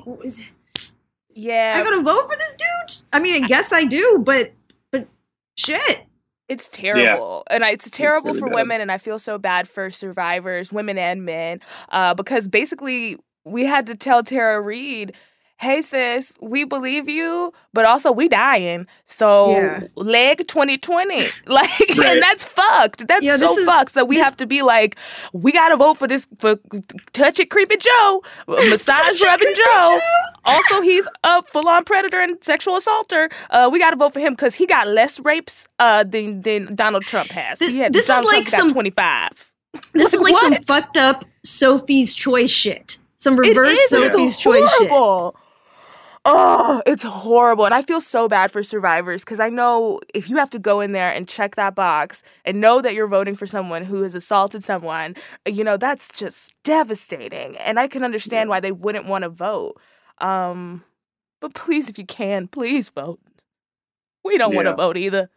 I gotta vote for this dude. I mean, I guess I do, but shit. It's terrible. And it's terrible really for bad. women, and I feel so bad for survivors, women and men, because basically we had to tell Tara Reid, hey, sis, we believe you, but also we dying. So leg 2020. Like, and that's fucked. That's fucked that we have to be like, we got to vote for this, for Touch It Creepy Joe, Massage Rubbing Joe. Also, he's a full-on predator and sexual assaulter. We got to vote for him because he got less rapes than Donald Trump has. This Donald is like Trump got 25. This is like some fucked up Sophie's Choice shit. Some reverse Sophie's Choice shit. Oh, it's horrible. And I feel so bad for survivors because I know if you have to go in there and check that box and know that you're voting for someone who has assaulted someone, that's just devastating. And I can understand why they wouldn't want to vote. But please, if you can, please vote. We don't want to vote either.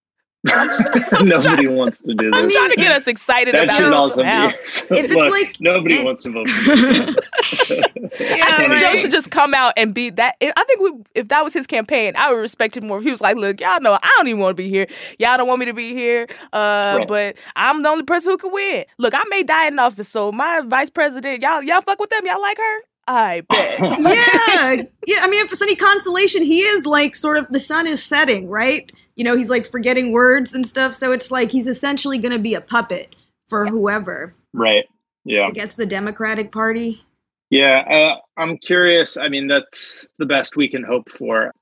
Nobody wants to do this. I'm trying to get us excited that about should it also somehow. be. So, look, nobody wants to vote for this. I think Joe should just come out and be that. I think if that was his campaign, I would respect him more. If he was like, look, y'all know I don't even want to be here. Y'all don't want me to be here. But I'm the only person who can win. Look, I may die in office, so my vice president, y'all fuck with them? Y'all like her? I bet. Yeah. I mean, if it's any consolation, he is like sort of, the sun is setting, right? He's like forgetting words and stuff. So it's like he's essentially going to be a puppet for whoever. Right. Yeah. Against the Democratic Party. Yeah. I'm curious. I mean, that's the best we can hope for.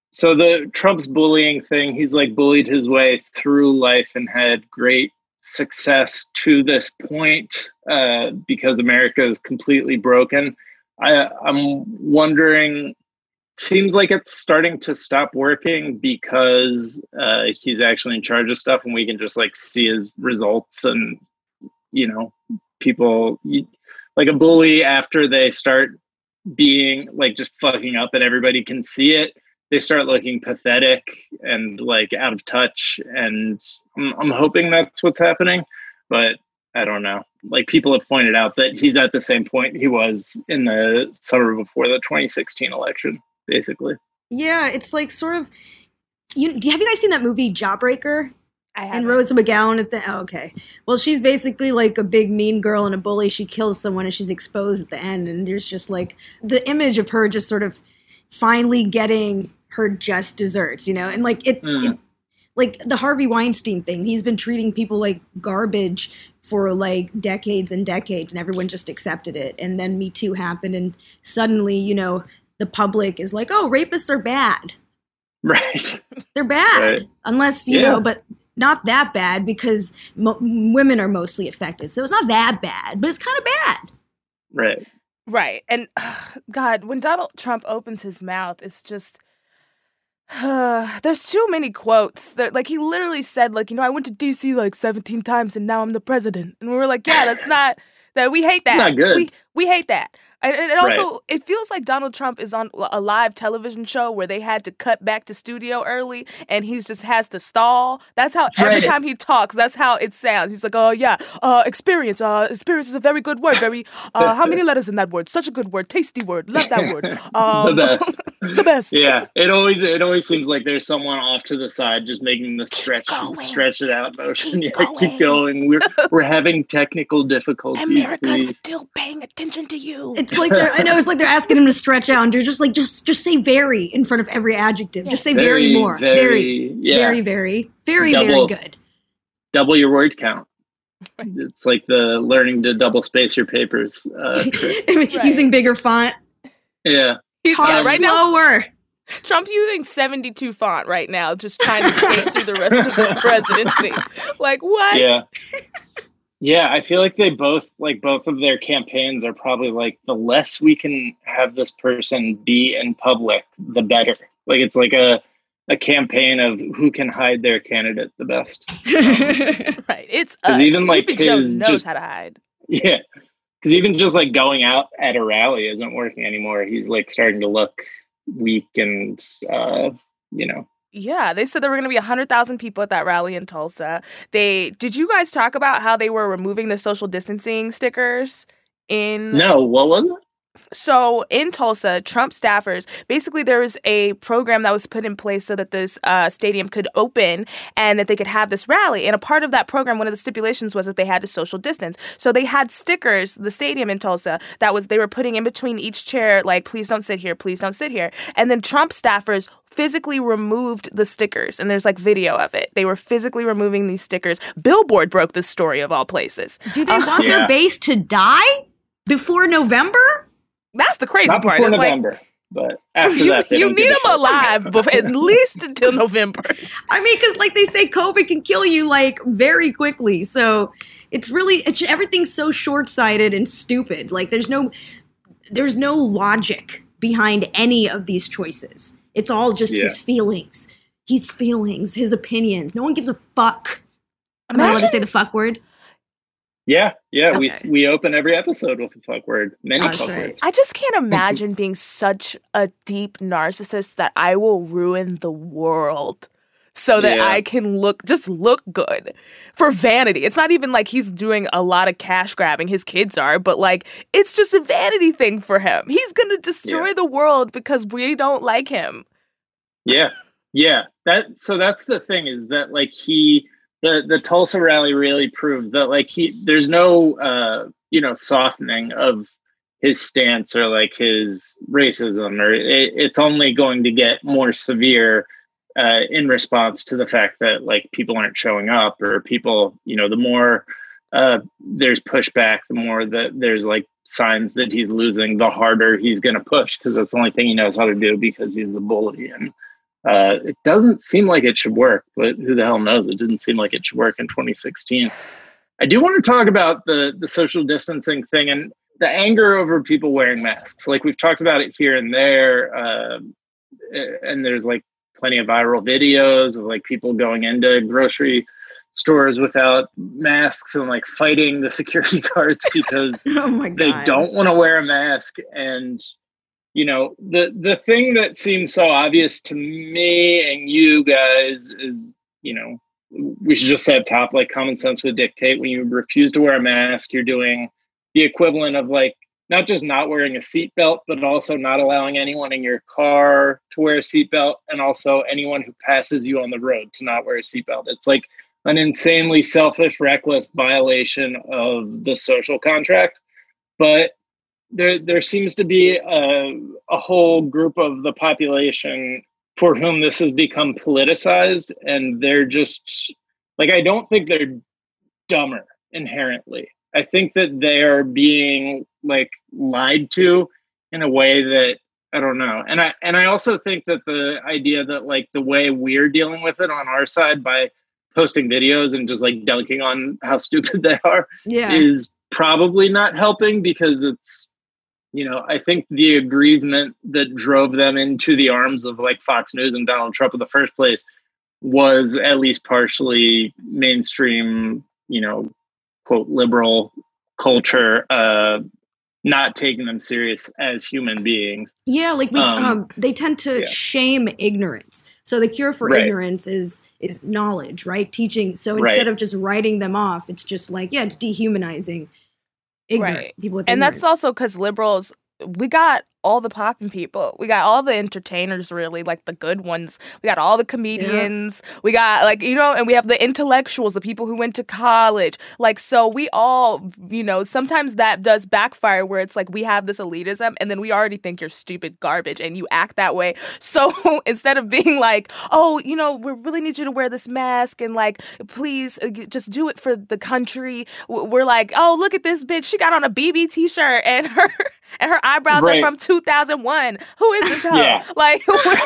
So the Trump's bullying thing, he's like bullied his way through life and had great success to this point because America is completely broken. I'm wondering, seems like it's starting to stop working because he's actually in charge of stuff and we can just like see his results. And, you know, people like a bully, after they start being like just fucking up and everybody can see it, they start looking pathetic and like out of touch. And I'm hoping that's what's happening, but I don't know. Like, people have pointed out that he's at the same point he was in the summer before the 2016 election, basically. Yeah, it's like sort of. Have you guys seen that movie Jawbreaker? I haven't. And Rosa McGowan at the. Oh, okay. Well, she's basically like a big mean girl and a bully. She kills someone and she's exposed at the end. And there's just like the image of her just sort of finally getting her just desserts, you know? And like it like the Harvey Weinstein thing, he's been treating people like garbage for like decades and decades, and everyone just accepted it. And then Me Too happened, and suddenly, you know, the public is like, oh, rapists are bad. Right. They're bad. Right. Unless, you know, but not that bad because women are mostly affected. So it's not that bad, but it's kind of bad. Right. Right. And God, when Donald Trump opens his mouth, it's just... there's too many quotes. Like, he literally said, like, you know, I went to D.C. like 17 times and now I'm the president. And we were like, yeah, that's not, that we hate that. Not good. We hate that. And also, it feels like Donald Trump is on a live television show where they had to cut back to studio early and he just has to stall. That's how every time he talks, that's how it sounds. He's like, oh, yeah, experience. Experience is a very good word. Very, how many letters in that word? Such a good word. Tasty word. Love that word. The best. The best. Yeah. It always seems like there's someone off to the side just making the stretch it out motion. Keep going. We're having technical difficulties. America's still paying attention to you. It's like it's like they're asking him to stretch out, and they're just like, just say very in front of every adjective. Just say very more. Very, very good. Double your word count. It's like the learning to double space your papers trick. Using bigger font. Yeah. Talk right slower. Now, Trump's using 72 font right now, just trying to skate through the rest of his presidency. Like, what? Yeah. Yeah, I feel like both of their campaigns are probably like, the less we can have this person be in public, the better. Like, it's like a campaign of who can hide their candidate the best. Right. It's us. Even like his knows how to hide. Yeah. Because even just like going out at a rally isn't working anymore. He's like starting to look weak and, you know. Yeah, they said there were going to be 100,000 people at that rally in Tulsa. Did you guys talk about how they were removing the social distancing stickers in? No, what was it? So in Tulsa, Trump staffers, basically there was a program that was put in place so that this stadium could open and that they could have this rally. And a part of that program, one of the stipulations was that they had to social distance. So they had stickers, the stadium in Tulsa, they were putting in between each chair, like, please don't sit here, please don't sit here. And then Trump staffers physically removed the stickers, and there's like video of it. They were physically removing these stickers. Billboard broke this story of all places. Do they want their base to die before November? That's the crazy part. Not before November, but after that, you need them alive at least until November. I mean, because like they say, COVID can kill you like very quickly. So everything's so short-sighted and stupid. Like there's no logic behind any of these choices. It's all just his feelings, his opinions. No one gives a fuck. Am I allowed to say the fuck word? Yeah. Okay. We open every episode with a fuck word. Many fuck words. I just can't imagine being such a deep narcissist that I will ruin the world so that I can look good for vanity. It's not even like he's doing a lot of cash grabbing. His kids are, but like it's just a vanity thing for him. He's gonna destroy the world because we don't like him. Yeah. That's the thing, is that like the Tulsa rally really proved that like there's no softening of his stance or like his racism, or it's only going to get more severe in response to the fact that like people aren't showing up, or people, the more there's pushback, the more that there's like signs that he's losing, the harder he's going to push, because that's the only thing he knows how to do, because he's a bully. And It doesn't seem like it should work, but who the hell knows? It didn't seem like it should work in 2016. I do want to talk about the social distancing thing and the anger over people wearing masks. Like, we've talked about it here and there, and there's like plenty of viral videos of like people going into grocery stores without masks and like fighting the security guards because they don't want to wear a mask. And you know, the thing that seems so obvious to me and you guys is, you know, we should just say up top, like, common sense would dictate when you refuse to wear a mask, you're doing the equivalent of like not just not wearing a seatbelt, but also not allowing anyone in your car to wear a seatbelt, and also anyone who passes you on the road to not wear a seatbelt. It's like an insanely selfish, reckless violation of the social contract. But there seems to be a whole group of the population for whom this has become politicized, and they're just like, I don't think they're dumber inherently. I think that they are being like lied to in a way that I don't know. And I also think that the idea that like the way we're dealing with it on our side by posting videos and just like dunking on how stupid they are is probably not helping, because it's, you know, I think the aggrievement that drove them into the arms of like Fox News and Donald Trump in the first place was at least partially mainstream, you know, quote, liberal culture, not taking them serious as human beings. Yeah, like they tend to shame ignorance. So the cure for ignorance is knowledge, right? Teaching. So instead of just writing them off, it's just like, it's dehumanizing ignorant people with ignorance. And that's also because liberals, we got all the poppin' people. We got all the entertainers, really, like the good ones. We got all the comedians. Yeah. We got, like, you know, and we have the intellectuals, the people who went to college. Like, so we all, you know, sometimes that does backfire where it's like we have this elitism and then we already think you're stupid garbage and you act that way. So instead of being like, oh, you know, we really need you to wear this mask and like, please just do it for the country. We're like, oh, look at this bitch. She got on a BB t-shirt and her eyebrows are from 2001. Who is this hoe? Yeah. Like,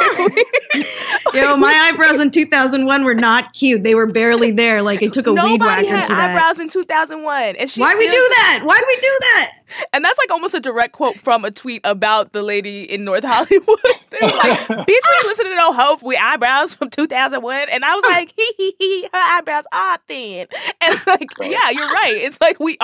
yo, my eyebrows in 2001 were not cute. They were barely there. Like, it took a weed whacker to that. Nobody had eyebrows in 2001. And why we do that? Why do we do that? And that's like almost a direct quote from a tweet about the lady in North Hollywood. They were like, bitch, we ain't listening to no hoe with eyebrows from 2001. And I was like, hee, her eyebrows are thin. And like, yeah, you're right. It's like we're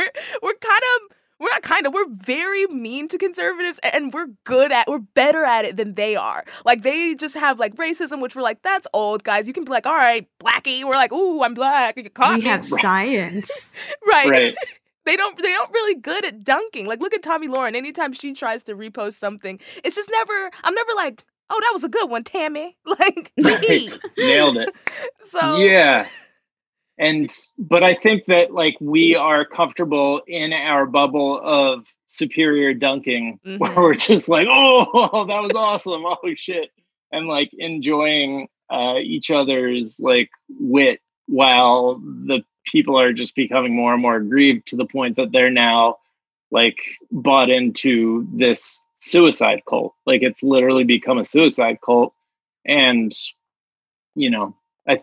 very mean to conservatives, and we're better at it than they are. Like, they just have like racism, which we're like, that's old, guys. You can be like, all right, blackie. We're like, ooh, I'm black. You caught me. We have science. right. They don't really good at dunking. Like, look at Tommy Lauren. Anytime she tries to repost something, it's just I'm never like, oh, that was a good one, Tammy. Like, nailed it. So yeah. But I think that like we are comfortable in our bubble of superior dunking, where we're just like, oh, that was awesome. Oh shit. And like enjoying each other's like wit, while the people are just becoming more and more aggrieved to the point that they're now like bought into this suicide cult. Like, it's literally become a suicide cult. And, you know,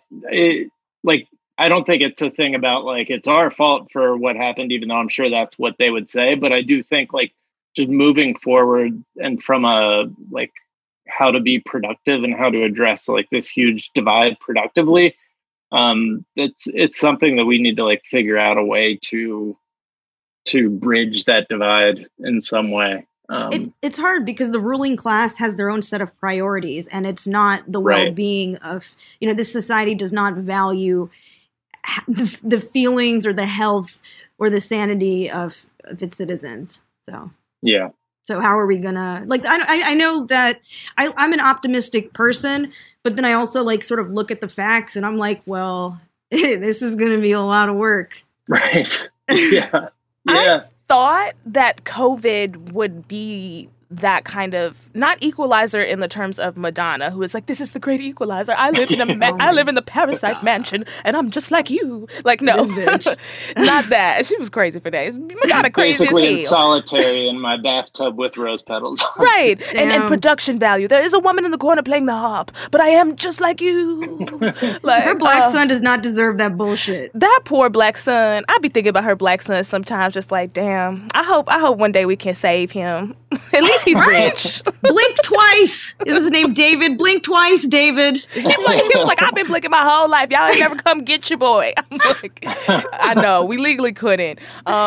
I don't think it's a thing about like it's our fault for what happened, even though I'm sure that's what they would say. But I do think like just moving forward and from a like how to be productive and how to address like this huge divide productively, it's something that we need to like figure out a way to bridge that divide in some way. It's hard because the ruling class has their own set of priorities, and it's not the well-being of, you know, this society does not value the feelings or the health or the sanity of its citizens. So yeah. So how are we gonna like? I know that I'm an optimistic person, but then I also like sort of look at the facts and I'm like, well, this is gonna be a lot of work. Right. Yeah. I thought that COVID would be that kind of, not equalizer in the terms of Madonna, who is like, this is the great equalizer. I live in I live in the Parasite mansion, and I'm just like you. Like, no, not that. She was crazy for days. Madonna crazy as hell. Basically in solitary in my bathtub with rose petals. Right, and production value. There is a woman in the corner playing the harp, but I am just like you. Like, her black son does not deserve that bullshit. That poor black son. I be thinking about her black son sometimes, just like, damn. I hope one day we can save him. At least he's rich. Blink twice. Is his name David? Blink twice, David. He was like, I've been blinking my whole life. Y'all ain't never come get your boy. I'm like, I know, we legally couldn't.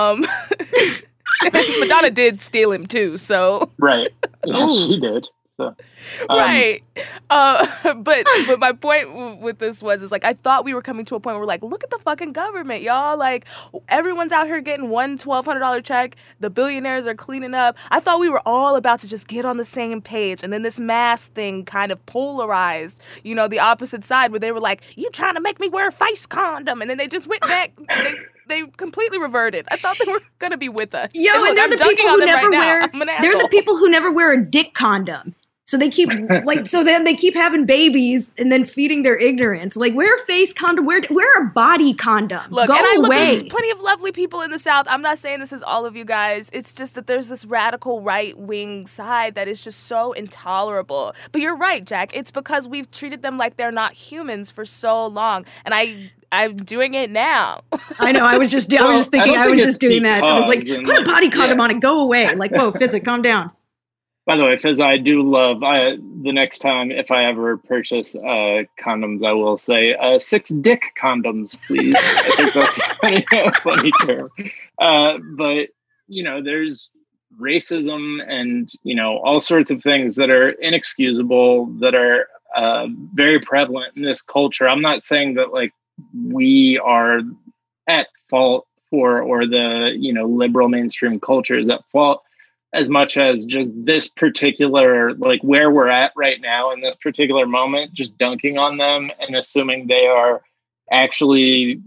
Madonna did steal him too, so. Right. Yeah, she did. So. Right. But my point with this is like, I thought we were coming to a point where we're like, look at the fucking government, y'all. Like, everyone's out here getting one $1,200 check. The billionaires are cleaning up. I thought we were all about to just get on the same page. And then this mask thing kind of polarized, the opposite side, where they were like, you trying to make me wear a face condom. And then they just went back. They completely reverted. I thought they were going to be with us. Yo, and they're the people who never wear, they're the people who never wear a dick condom. So they keep then they keep having babies and then feeding their ignorance. Like, wear a face condom, wear a body condom. Look, go away. There's plenty of lovely people in the South. I'm not saying this is all of you guys. It's just that there's this radical right-wing side that is just so intolerable. But you're right, Jack. It's because we've treated them like they're not humans for so long. And I'm doing it now. I know. I was just doing that. I was like, put a body condom on it. Go away. Like, whoa, Fizzik, calm down. By the way, Fizz, I do love, the next time, if I ever purchase condoms, I will say 6 dick condoms, please. I think that's a funny term. But, there's racism and, all sorts of things that are inexcusable, that are very prevalent in this culture. I'm not saying that, like, we are at fault for, or the, liberal mainstream culture is at fault, as much as just this particular, like, where we're at right now in this particular moment, just dunking on them and assuming they are actually,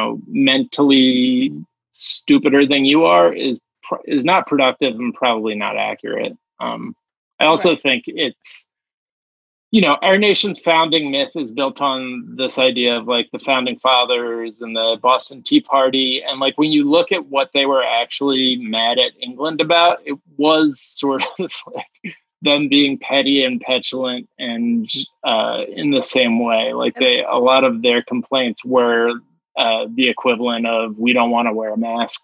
mentally stupider than you are is not productive and probably not accurate. I also think it's, our nation's founding myth is built on this idea of, like, the founding fathers and the Boston Tea Party. And, like, when you look at what they were actually mad at England about, it was sort of like them being petty and petulant and in the same way. Like, a lot of their complaints were the equivalent of, we don't want to wear a mask.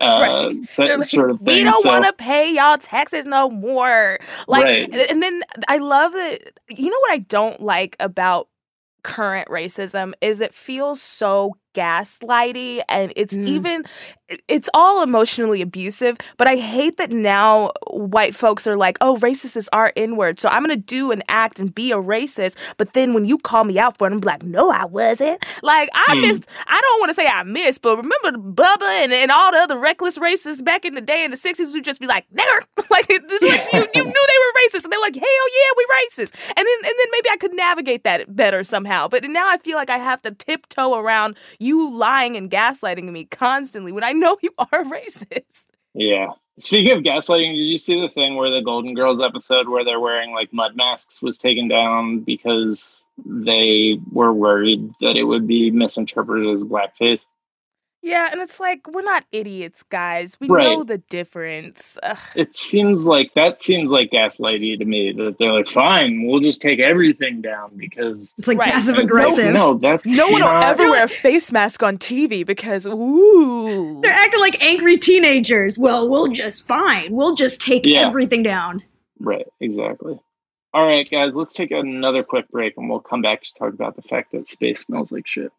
Sort of thing. We don't want to pay y'all taxes no more. Like, right. And then I love that. You know what I don't like about current racism is it feels so gaslighty, and it's all emotionally abusive. But I hate that now white folks are like, oh, racist is our N-word, so I'm gonna do an act and be a racist, but then when you call me out for it, I'm like, no, I wasn't. Like, I don't want to say I missed, but remember Bubba and all the other reckless racists back in the day in the 60s would just be like, nigger. Like, you knew they were racist, and they were like, hell yeah, we racist. And then maybe I could navigate that better somehow. But now I feel like I have to tiptoe around you lying and gaslighting me constantly when I know you are racist. Yeah. Speaking of gaslighting, did you see the thing where the Golden Girls episode where they're wearing, like, mud masks was taken down because they were worried that it would be misinterpreted as blackface? Yeah, and it's like, we're not idiots, guys. We know the difference. Ugh. That seems like gaslighting to me, that they're like, fine, we'll just take everything down because... It's like passive aggressive. No one will ever wear a face mask on TV because, ooh. They're acting like angry teenagers. Well, we'll just take everything down. Right, exactly. All right, guys, let's take another quick break and we'll come back to talk about the fact that space smells like shit.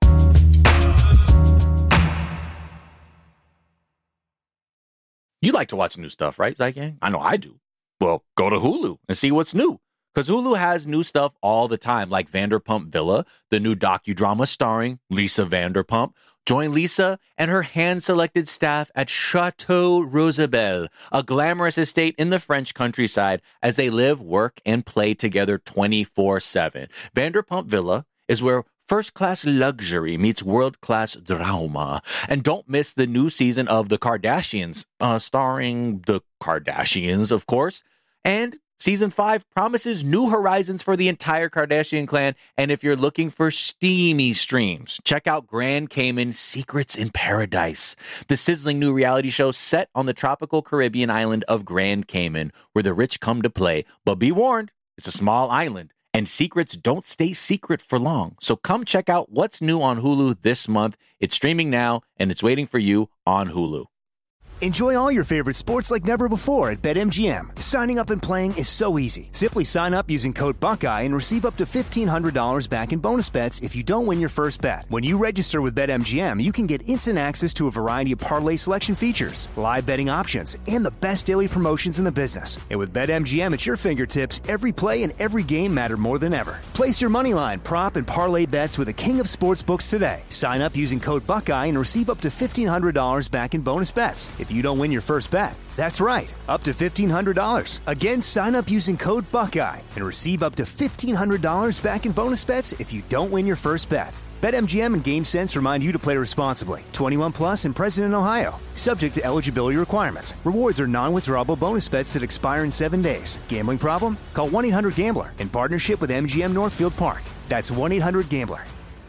You like to watch new stuff, right, Zygang? I know I do. Well, go to Hulu and see what's new. Because Hulu has new stuff all the time, like Vanderpump Villa, the new docudrama starring Lisa Vanderpump. Join Lisa and her hand-selected staff at Chateau Rosabelle, a glamorous estate in the French countryside, as they live, work, and play together 24/7. Vanderpump Villa is where first-class luxury meets world-class drama. And don't miss the new season of The Kardashians, starring the Kardashians, of course. And Season 5 promises new horizons for the entire Kardashian clan. And if you're looking for steamy streams, check out Grand Cayman Secrets in Paradise, the sizzling new reality show set on the tropical Caribbean island of Grand Cayman, where the rich come to play. But be warned, it's a small island, and secrets don't stay secret for long. So come check out what's new on Hulu this month. It's streaming now, and it's waiting for you on Hulu. Enjoy all your favorite sports like never before at BetMGM. Signing up and playing is so easy. Simply sign up using code Buckeye and receive up to $1,500 back in bonus bets if you don't win your first bet. When you register with BetMGM, you can get instant access to a variety of parlay selection features, live betting options, and the best daily promotions in the business. And with BetMGM at your fingertips, every play and every game matter more than ever. Place your moneyline, prop, and parlay bets with the king of sportsbooks today. Sign up using code Buckeye and receive up to $1,500 back in bonus bets if you don't win your first bet. That's right, up to $1,500. Again, sign up using code Buckeye and receive up to $1,500 back in bonus bets if you don't win your first bet. BetMGM and GameSense remind you to play responsibly. 21 plus and present in Ohio. Subject to eligibility requirements. Rewards are non-withdrawable bonus bets that expire in 7 days. Gambling problem? Call 1-800-GAMBLER in partnership with MGM Northfield Park. That's 1-800-GAMBLER.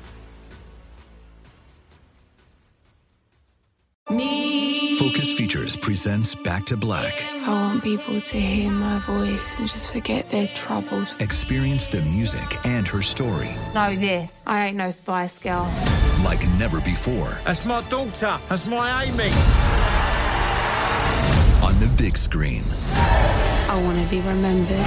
Focus Features presents Back to Black. I want people to hear my voice and just forget their troubles. Experience the music and her story Know this. I ain't no Spice Girl. like never before. That's my daughter. That's my Amy. On the big screen. I want to be remembered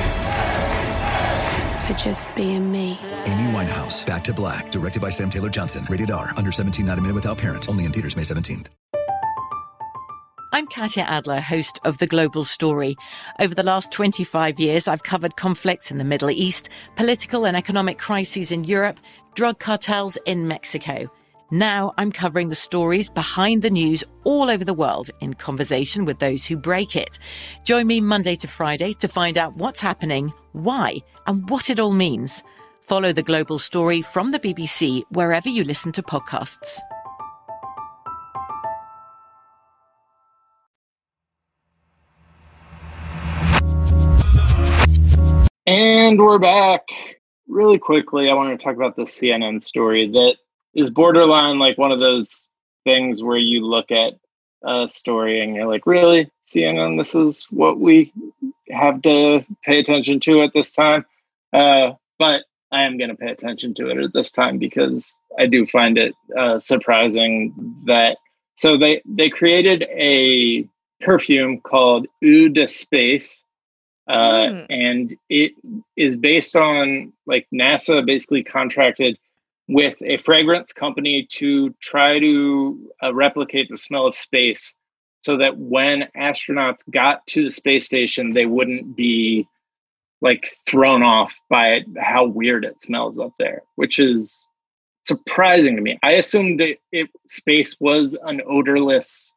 for just being me. Amy Winehouse, Back to Black, directed by Sam Taylor Johnson. Rated R, under 17, not a minute without parent. Only in theaters May 17th. I'm Katya Adler, host of The Global Story. Over the last 25 years, I've covered conflicts in the Middle East, political and economic crises in Europe, drug cartels in Mexico. Now I'm covering the stories behind the news all over the world in conversation with those who break it. Join me Monday to Friday to find out what's happening, why, and what it all means. Follow The Global Story from the BBC wherever you listen to podcasts. And we're back. Really quickly, I want to talk about the CNN story that is borderline like one of those things where you look at a story and you're like, really, CNN, this is what we have to pay attention to at this time? But I am going to pay attention to it at this time because I do find it surprising that... So they created a perfume called Eau de Space. And it is based on, like, NASA basically contracted with a fragrance company to try to replicate the smell of space so that when astronauts got to the space station, they wouldn't be, like, thrown off by how weird it smells up there, which is surprising to me. I assumed that space was an odorless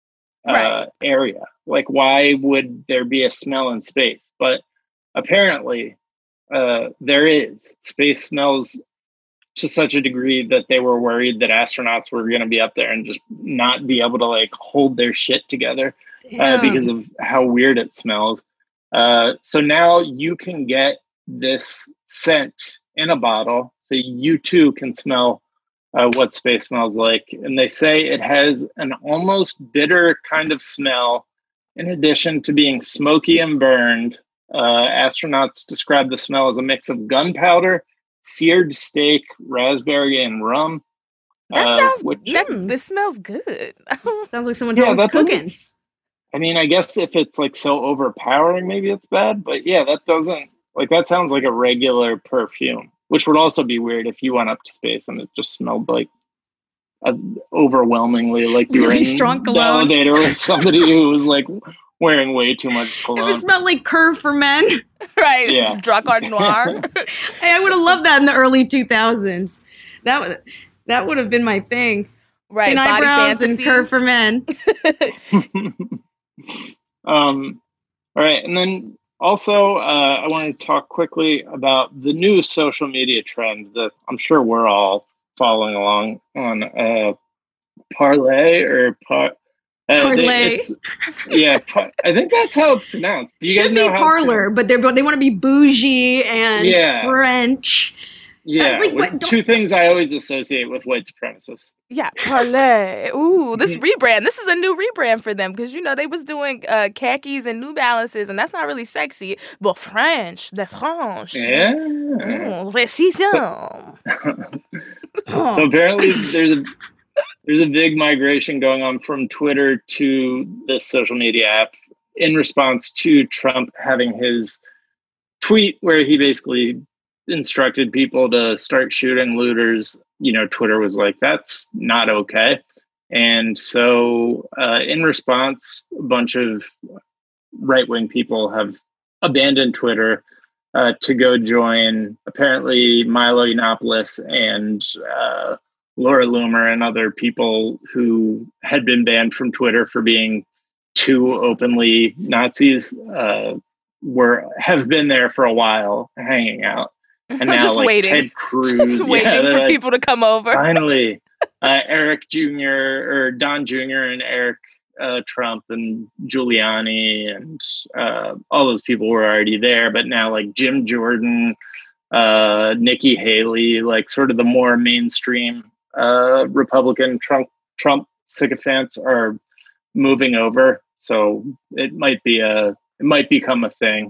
area. Like, why would there be a smell in space? But apparently there is. Space smells to such a degree that they were worried that astronauts were going to be up there and just not be able to, like, hold their shit together because of how weird it smells. So now you can get this scent in a bottle, so you too can smell what space smells like. And they say it has an almost bitter kind of smell. In addition to being smoky and burned, astronauts describe the smell as a mix of gunpowder, seared steak, raspberry, and rum. That sounds this smells good. Sounds like someone's always cooking. I mean, I guess if it's like so overpowering, maybe it's bad. But yeah, that sounds like a regular perfume, which would also be weird if you went up to space and it just smelled like overwhelmingly like you really were in strong the cologne. elevator with somebody who was like wearing way too much cologne. If it smelled like Curve for Men. Right. Yeah. Drakkar Noir. Hey, I would have loved that in the early 2000s. That would have been my thing. Right. Thin Body eyebrows and fantasy. Curve for Men. All right. And then also, I want to talk quickly about the new social media trend that I'm sure we're all following along on. Parlay or Parlay. Yeah, I think that's how it's pronounced. Do you guys know how parlor, but they want to be bougie and French. Yeah, two things I always associate with white supremacists. Yeah, parlay. Ooh, this rebrand. This is a new rebrand for them because, they was doing khakis and New Balances, and that's not really sexy. But French, the French. Yeah. Racism. So apparently there's a big migration going on from Twitter to this social media app in response to Trump having his tweet where he basically instructed people to start shooting looters. Twitter was like, that's not okay. And so in response, a bunch of right-wing people have abandoned Twitter to go join apparently Milo Yiannopoulos and Laura Loomer and other people who had been banned from Twitter for being too openly Nazis have been there for a while hanging out. And now just waiting. Ted Cruz. Just waiting for people to come over. Finally. Eric Jr. or Don Jr. and Eric Trump and Giuliani and all those people were already there. But now Jim Jordan, Nikki Haley, sort of the more mainstream Republican Trump sycophants are moving over. So it might become a thing.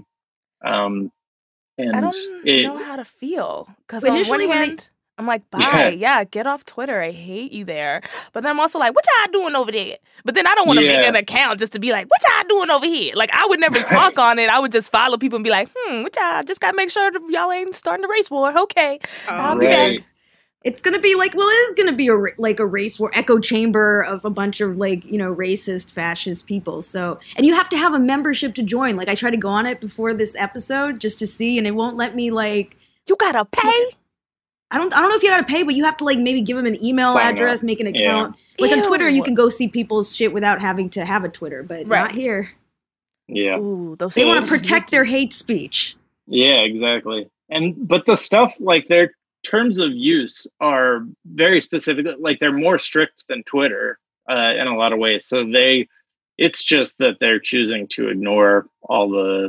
And I don't know how to feel because on one hand, I'm like, bye, get off Twitter. I hate you there. But then I'm also like, what y'all doing over there? But then I don't want to make an account just to be like, what y'all doing over here? I would never talk on it. I would just follow people and be like, what y'all? Just got to make sure that y'all ain't starting a race war. Okay. I'll be back. It's going to be it is going to be a race war echo chamber of a bunch of racist, fascist people. So, and you have to have a membership to join. I tried to go on it before this episode just to see, and it won't let me you got to pay? I don't know if you got to pay, but you have to maybe give them an email address, make an account. On Twitter, you can go see people's shit without having to have a Twitter, but not here. Yeah. Ooh, they want to protect their hate speech. Yeah, exactly. But the stuff their terms of use are very specific. They're more strict than Twitter in a lot of ways. So it's just that they're choosing to ignore all the,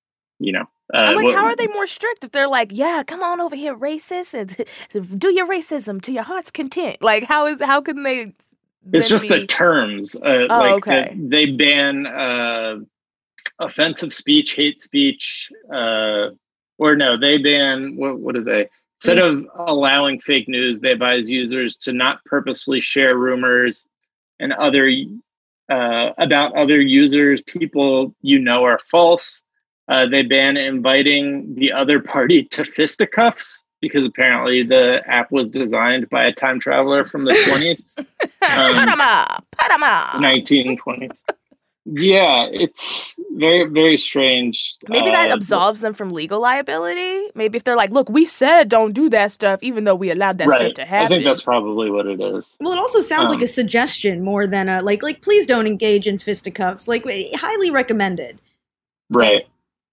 I'm how are they more strict if they're come on over here, racist, and do your racism to your heart's content? How can they? It's just the terms. Okay. They ban offensive speech, hate speech, they ban what do they? Instead of allowing fake news, they advise users to not purposely share rumors and about other users, people are false. They ban inviting the other party to fisticuffs because apparently the app was designed by a time traveler from the 20s. Panama. 1920s. Yeah, it's very, very strange. Maybe that absolves them from legal liability. Maybe if they're look, we said don't do that stuff, even though we allowed that stuff to happen. I think that's probably what it is. Well, it also sounds like a suggestion more than a please don't engage in fisticuffs. Highly recommended. Right.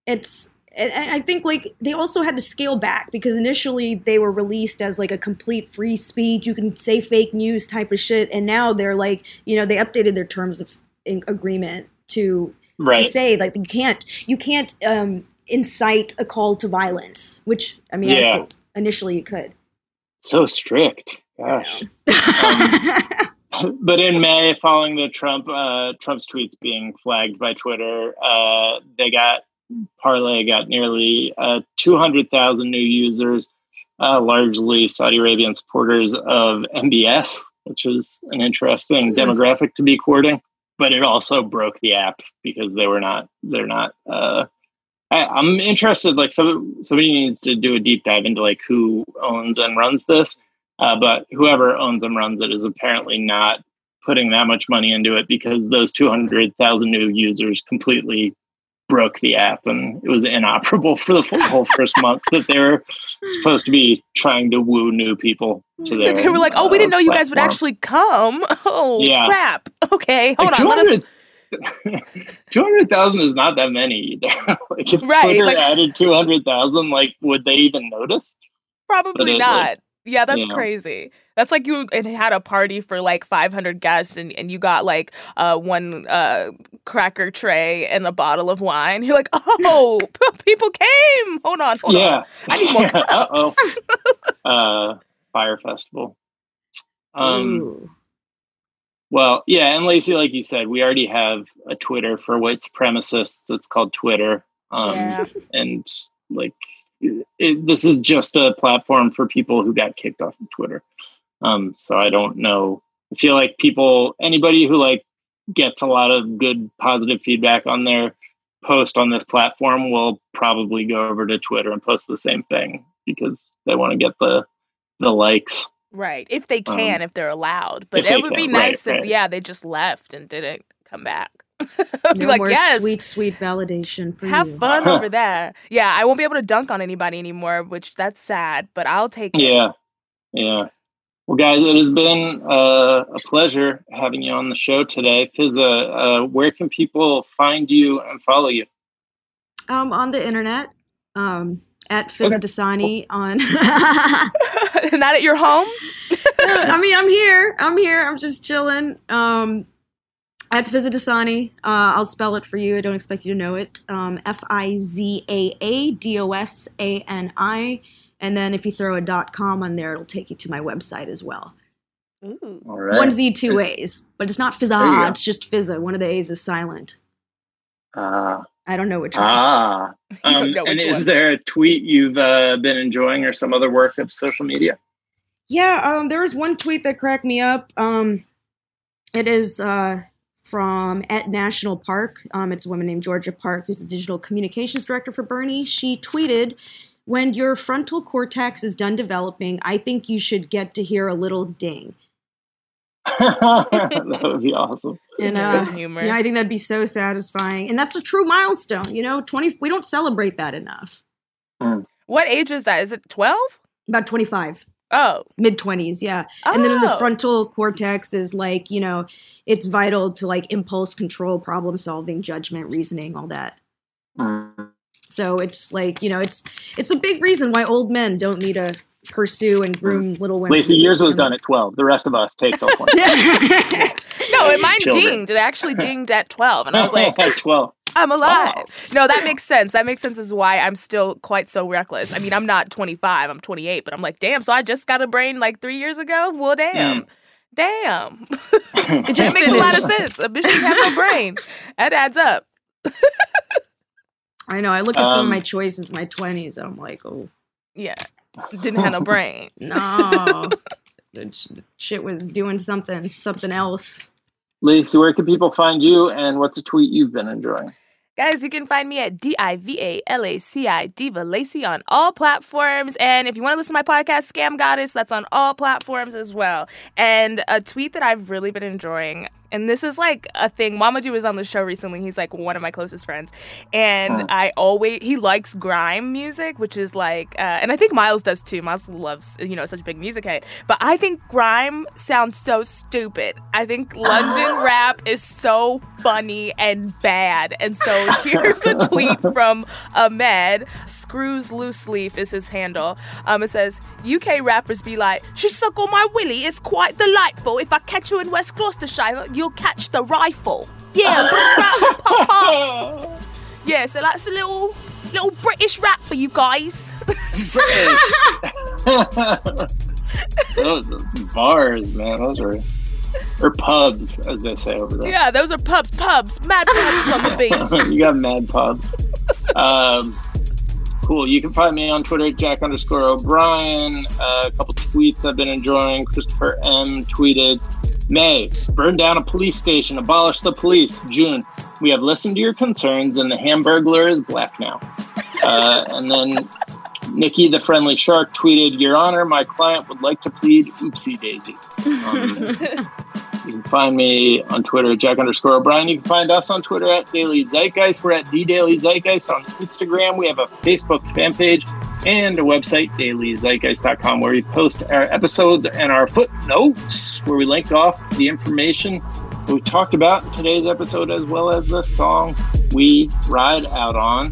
I think they also had to scale back because initially they were released as a complete free speech. You can say fake news type of shit, and now they're they updated their terms of agreement to say you can't incite a call to violence, which I think initially you could. So strict, gosh. But in May, following the Trump's tweets being flagged by Twitter, Parlay got nearly 200,000 new users, largely Saudi Arabian supporters of MBS, which is an interesting demographic to be courting. But it also broke the app because they're not. I'm interested. Somebody needs to do a deep dive into who owns and runs this. But whoever owns and runs it is apparently not putting that much money into it because those 200,000 new users completely broke the app and it was inoperable for the whole first month that they were supposed to be trying to woo new people to their They were we didn't know you guys would actually come. Oh, crap. Okay, hold on. 200,000 is not that many either. If Twitter added 200,000, would they even notice? Probably not. Yeah, that's crazy. That's like you had a party for like 500 guests and you got like one cracker tray and a bottle of wine. You're like, oh, people came. Hold on. I need more cups. Fire Festival. Well, yeah, and Lacey, like you said, we already have a Twitter for white supremacists that's called Twitter. And like, this is just a platform for people who got kicked off of Twitter. So I don't know. I feel like anybody who like gets a lot of good positive feedback on their post on this platform will probably go over to Twitter and post the same thing because they want to get the likes. Right. If they can, if they're allowed. But it would be nice if they just left and didn't come back. Be no like, more yes, sweet validation for have you. fun over there. Yeah, I won't be able to dunk on anybody anymore, which that's sad, but I'll take it. Yeah. Well, guys, it has been a pleasure having you on the show today. Fizza, where can people find you and follow you? On the internet, at Fizza Dasani on. Not at your home? I mean, I'm here. I'm just chilling. At Fizza Dasani, I'll spell it for you. I don't expect you to know it. FIZAADOSANI. And then if you throw a .com on there, it'll take you to my website as well. Ooh. All right. One Z, two A's. But it's not Fizza, it's just Fizza. One of the A's is silent. I don't know which one. And is there a tweet you've been enjoying or some other work of social media? Yeah, there was one tweet that cracked me up. It is from @National Park. It's a woman named Georgia Park, who's the digital communications director for Bernie. She tweeted, "When your frontal cortex is done developing, I think you should get to hear a little ding." That would be awesome. And I think that'd be so satisfying. And that's a true milestone. 20. We don't celebrate that enough. What age is that? Is it 12? About 25. Oh. Mid-20s, yeah. And then the frontal cortex is like, it's vital to like impulse control, problem solving, judgment, reasoning, all that. So it's like, it's a big reason why old men don't need to pursue and groom little women. Lacey, yours was done at 12. The rest of us take till 20. No, mine dinged. It actually dinged at 12. And I was like, at 12. I'm alive. Wow. No, that makes sense. That makes sense as why I'm still quite so reckless. I mean, I'm not 25, I'm 28, but I'm like, damn, so I just got a brain like 3 years ago? Well, damn. Damn. It just makes a lot of sense. A bitch didn't have no brain. That adds up. I know. I look at some of my choices in my 20s, I'm like, oh. Yeah. Didn't have no brain. No. Shit was doing something else. Lacey, where can people find you, and what's a tweet you've been enjoying? Guys, you can find me at DIVALACI, Diva Lacey, on all platforms. And if you want to listen to my podcast, Scam Goddess, that's on all platforms as well. And a tweet that I've really been enjoying, and this is like a thing. Mamadou was on the show recently. He's like one of my closest friends. And he likes grime music, which is like, and I think Miles does too. Miles loves, such a big music head. But I think grime sounds so stupid. I think London rap is so funny and bad. And so here's a tweet from Ahmed. Screws Loose Leaf is his handle. It says, UK rappers be like, she suck on my willy, it's quite delightful. If I catch you in West Gloucestershire, you'll catch the rifle. Yeah, pop. Yeah, so that's a little British rap for you guys. Those bars, man. Those are pubs, as they say over there. Yeah, those are pubs, mad pubs on the beach. You got mad pubs. Cool. You can find me on Twitter at Jack_O'Brien. A couple tweets I've been enjoying. Christopher M. tweeted, May, burn down a police station, abolish the police. June, we have listened to your concerns and the Hamburglar is black now. And then Nikki, the friendly shark, tweeted, Your Honor, my client would like to plead oopsie daisy. You can find me on Twitter at Jack_O'Brien. You can find us on Twitter at Daily Zeitgeist. We're at The Daily Zeitgeist on Instagram. We have a Facebook fan page and a website, dailyzeitgeist.com, where we post our episodes and our footnotes, where we link off the information we talked about in today's episode, as well as the song we ride out on.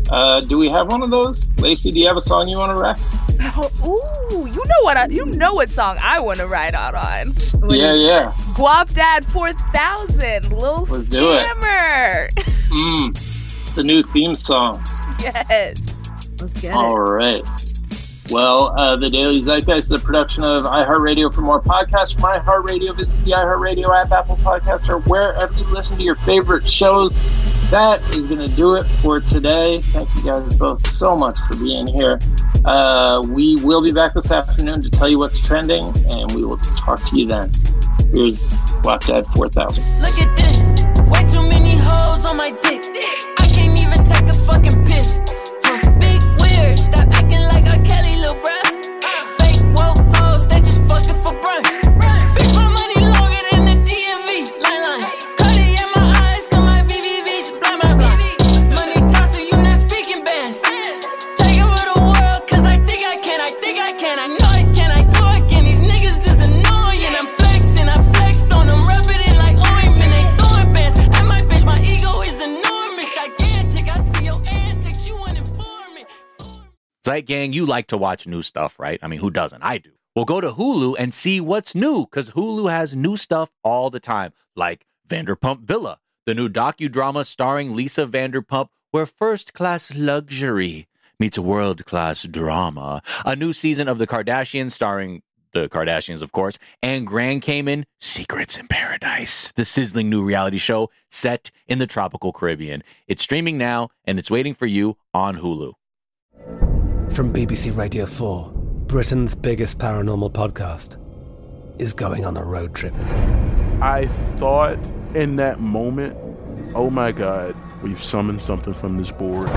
Do we have one of those? Lacey, do you have a song you want to rap? Ooh, you know what song I want to ride out on. Yeah. Guap Dad 4000, Lil Let's do it. Scammer. The new theme song. Yes. Let's get All right. Well, the Daily Zeitgeist is a production of iHeartRadio. For more podcasts from iHeartRadio, visit the iHeartRadio app, Apple Podcasts, or wherever you listen to your favorite shows. That is going to do it for today. Thank you guys both so much for being here. We will be back this afternoon to tell you what's trending, and we will talk to you then. Here's Guap Dad 4000. Look at this. Way too many hoes on my dick. I can't even take a fucking piss. Big weird. Stop acting like R. Kelly, little bruh. Fake woke hoes, they just fucking for brunch. Bitch, my money longer than the DMV. Line. Curly in my eyes, cause my VVV's blind. Money tosser, you not speaking bands. Take over the world, cause I think I can. I know I can, I go again. These niggas is annoying. I'm flexing, I flexed on them, rub it in like ointment. They throwing bands. At my bitch, my ego is enormous, gigantic. I see your antics, you uninform me. Zeit Gang, you like to watch new stuff, right? I mean, who doesn't? I do. Well, go to Hulu and see what's new, because Hulu has new stuff all the time, like Vanderpump Villa, the new docudrama starring Lisa Vanderpump, where first-class luxury meets world-class drama. A new season of The Kardashians starring the Kardashians, of course, and Grand Cayman, Secrets in Paradise, the sizzling new reality show set in the tropical Caribbean. It's streaming now, and it's waiting for you on Hulu. From BBC Radio 4, Britain's biggest paranormal podcast is going on a road trip. I thought in that moment, oh my God, we've summoned something from this board.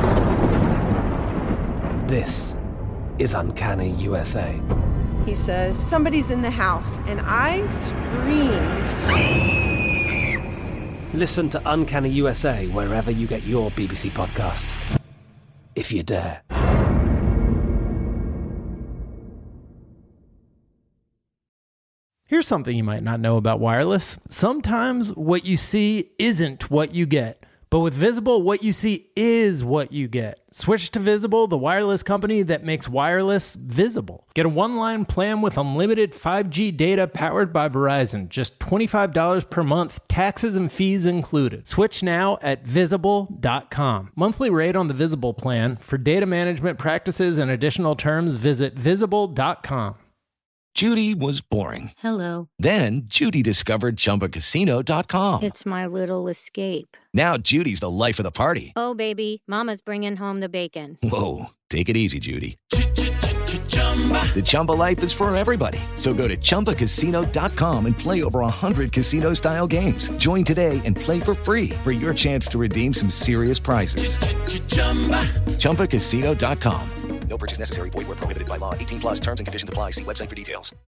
This is Uncanny USA. He says, somebody's in the house, and I screamed. Listen to Uncanny USA wherever you get your BBC podcasts, if you dare. Here's something you might not know about wireless. Sometimes what you see isn't what you get. But with Visible, what you see is what you get. Switch to Visible, the wireless company that makes wireless visible. Get a one-line plan with unlimited 5G data powered by Verizon. Just $25 per month, taxes and fees included. Switch now at Visible.com. Monthly rate on the Visible plan. For data management practices and additional terms, visit Visible.com. Judy was boring. Hello. Then Judy discovered ChumbaCasino.com. It's my little escape. Now Judy's the life of the party. Oh, baby, mama's bringing home the bacon. Whoa, take it easy, Judy. The Chumba life is for everybody. So go to ChumbaCasino.com and play over 100 casino-style games. Join today and play for free for your chance to redeem some serious prizes. ChumbaCasino.com. No purchase necessary. Void where prohibited by law. 18+ terms and conditions apply. See website for details.